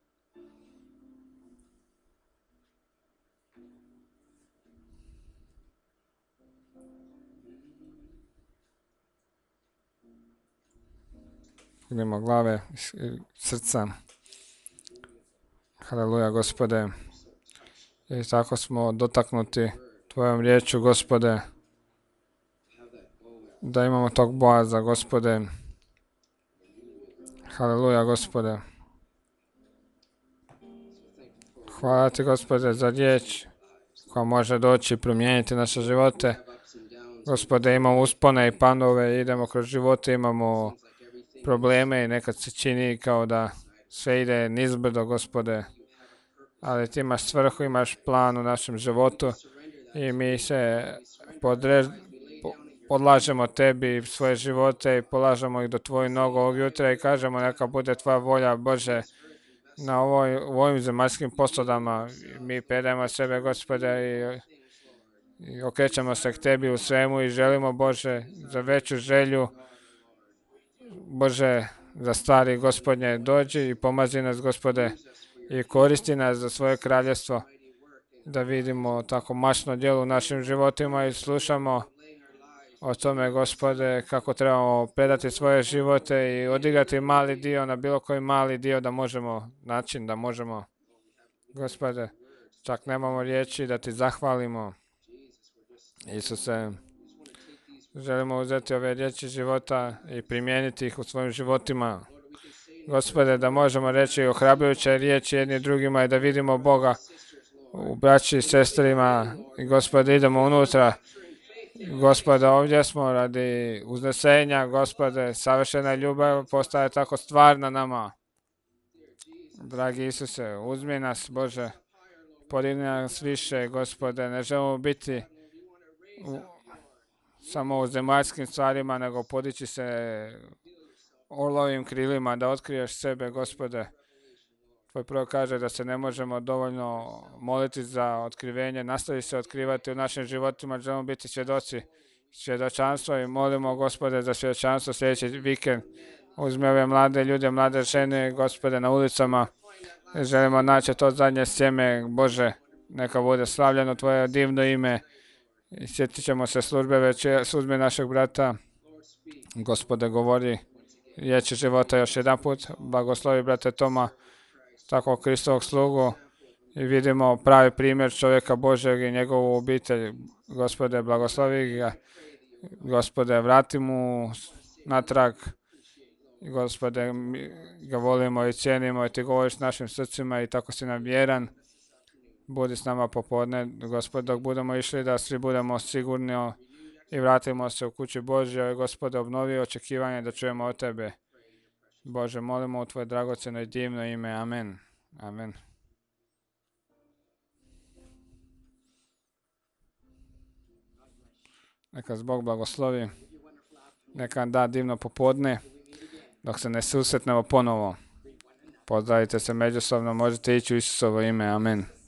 Idemo glave i srca. Haleluja, Gospode. I tako smo dotaknuti Tvojom riječu, Gospode. Da imamo tog bojaza, Gospode. Haleluja, Gospode. Hvala Ti, Gospode, za riječ koja može doći i promijeniti naše živote. Gospode, imamo uspone i panove, idemo kroz živote, imamo probleme i nekad se čini kao da sve ide nizbrdo, Gospode. Ali Ti imaš svrhu, imaš plan u našem životu i mi se podrež, po, podlažemo Tebi svoje živote i polažemo ih do Tvojih nogu ovog jutra i kažemo neka bude Tvoja volja, Bože, na ovoj, u ovim zemaljskim posudama. Mi predajemo sebe, Gospode, i, i okrećemo se k Tebi u svemu i želimo, Bože, za veću želju, Bože, za stvari Gospodnje. Dođi i pomazi nas, Gospode, i koristi nas za svoje kraljevstvo, da vidimo tako mašno djelo u našim životima i slušamo o tome, Gospode, kako trebamo predati svoje živote i odigrati mali dio na bilo koji mali dio da možemo, način da možemo, Gospode, čak nemamo riječi da ti zahvalimo. Isuse, želimo uzeti ove riječi života i primijeniti ih u svojim životima. Gospode, da možemo reći ohrabrujuće riječi jedni drugima i da vidimo Boga u braći i sestrima. I Gospode, idemo unutra. Gospode, ovdje smo radi uznesenja. Gospode, savršena ljubav postaje tako stvarna nama. Dragi Isuse, uzmi nas, Bože, podigni nas više, Gospode. Ne želimo biti u, samo u zemaljskim stvarima, nego podići se orlovim krilima, da otkriješ sebe, Gospode. Tvoj prvo kaže da se ne možemo dovoljno moliti za otkrivenje, nastavi se otkrivati u našim životima, želimo biti svjedoci, svjedočanstvo i molimo, Gospode, za svjedočanstvo sljedeći vikend. Uzmi ove mlade ljude, mlade žene, Gospode, na ulicama. Želimo naći to zadnje sjeme, Bože, neka bude slavljeno Tvoje divno ime. I sjetit ćemo se službe večer, službe našeg brata. Gospode, govori riječi života još jedan put. Blagoslovi brate Toma, tako Kristovog slugu, i vidimo pravi primjer čovjeka Božeg i njegovu obitelj. Gospode, blagoslovi ga. Gospode, vrati mu natrag. Gospode, mi ga volimo i cijenimo i ti govoriš našim srcima i tako si nam vjeran. Budi s nama popodne, Gospode, dok budemo išli, da svi budemo sigurni i vratimo se u kući Božjoj. Gospode, obnovi očekivanje da čujemo od Tebe. Bože, molimo u Tvoje dragocjeno i divno ime. Amen. Amen. Neka Bog blagoslovi. Neka da divno popodne, dok se ne susretnemo ponovo. Pozdravite se međusobno, možete ići u Isusovo ime. Amen.